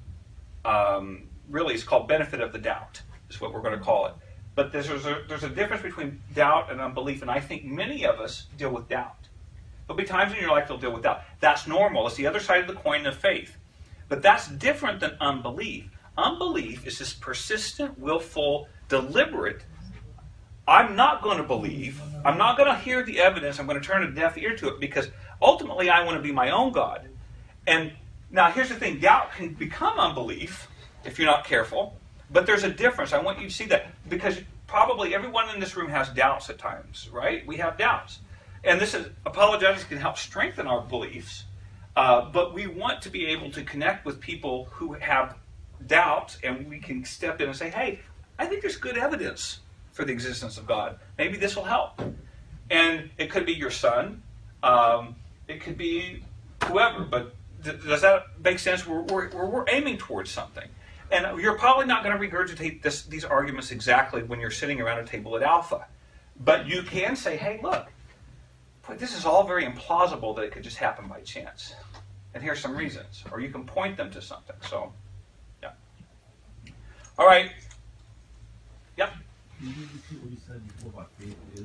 Speaker 1: really it's called Benefit of the Doubt, is what we're going to call it. But there's a difference between doubt and unbelief, and I think many of us deal with doubt. There'll be times in your life you'll deal with doubt. That's normal. It's the other side of the coin of faith. But that's different than unbelief. Unbelief is this persistent, willful, deliberate, I'm not going to believe, I'm not going to hear the evidence, I'm going to turn a deaf ear to it because ultimately I want to be my own God. And now here's the thing, doubt can become unbelief if you're not careful, but there's a difference. I want you to see that because probably everyone in this room has doubts at times, right? We have doubts. And this is, apologetics can help strengthen our beliefs, but we want to be able to connect with people who have doubts, and we can step in and say, hey, I think there's good evidence for the existence of God. Maybe this will help. And it could be your son, it could be whoever, but does that make sense? We're aiming towards something. And you're probably not going to regurgitate these arguments exactly when you're sitting around a table at Alpha. But you can say, hey, look, this is all very implausible that it could just happen by chance. And here's some reasons. Or you can point them to something. So, yeah. All right. Yep.
Speaker 4: Can you repeat what you said before about faith is?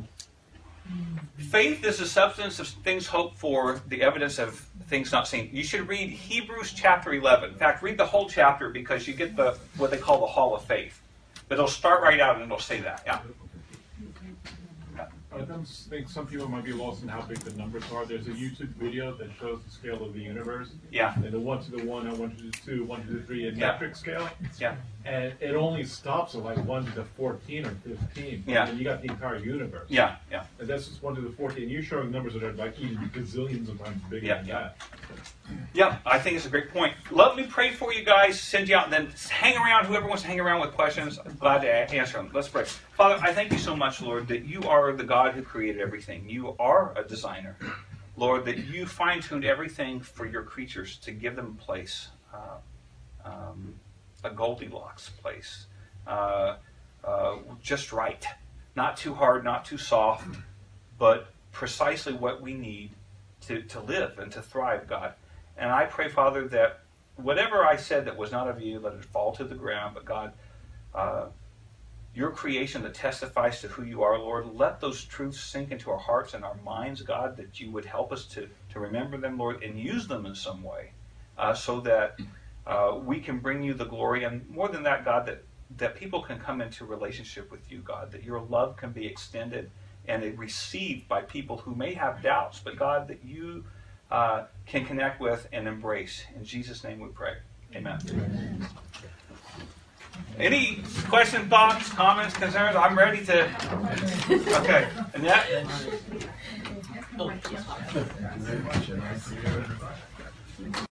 Speaker 1: Faith is the substance of things hoped for, the evidence of things not seen. You should read Hebrews chapter 11. In fact, read the whole chapter because you get what they call the Hall of Faith. But it'll start right out and it'll say that. Yeah.
Speaker 11: I don't think some people might be lost in how big the numbers are. There's a YouTube video that shows the scale of the universe.
Speaker 1: Yeah.
Speaker 11: And the 1 to the 1, and 1 to the 2, 1 to the 3 in metric scale.
Speaker 1: Yeah.
Speaker 11: And it only stops at like 1 to the 14 or 15.
Speaker 1: Yeah.
Speaker 11: And you got the entire universe.
Speaker 1: Yeah. Yeah.
Speaker 11: And that's just 1 to the 14. You're showing numbers that are like even gazillions of times bigger than that.
Speaker 1: Yeah, I think it's a great point. Let me pray for you guys, send you out, and then hang around. Whoever wants to hang around with questions, I'm glad to answer them. Let's pray. Father, I thank you so much, Lord, that you are the God who created everything. You are a designer. Lord, that you fine-tuned everything for your creatures to give them a place, a Goldilocks place, just right. Not too hard, not too soft, but precisely what we need to live and to thrive, God. And I pray, Father, that whatever I said that was not of you, let it fall to the ground. But God, your creation that testifies to who you are, Lord, let those truths sink into our hearts and our minds, God, that you would help us to remember them, Lord, and use them in some way so that we can bring you the glory. And more than that, God, that people can come into relationship with you, God, that your love can be extended and received by people who may have doubts, but God, that you can connect with and embrace. In Jesus' name we pray. Amen. Any questions, thoughts, comments, concerns? I'm ready to. Okay. Annette?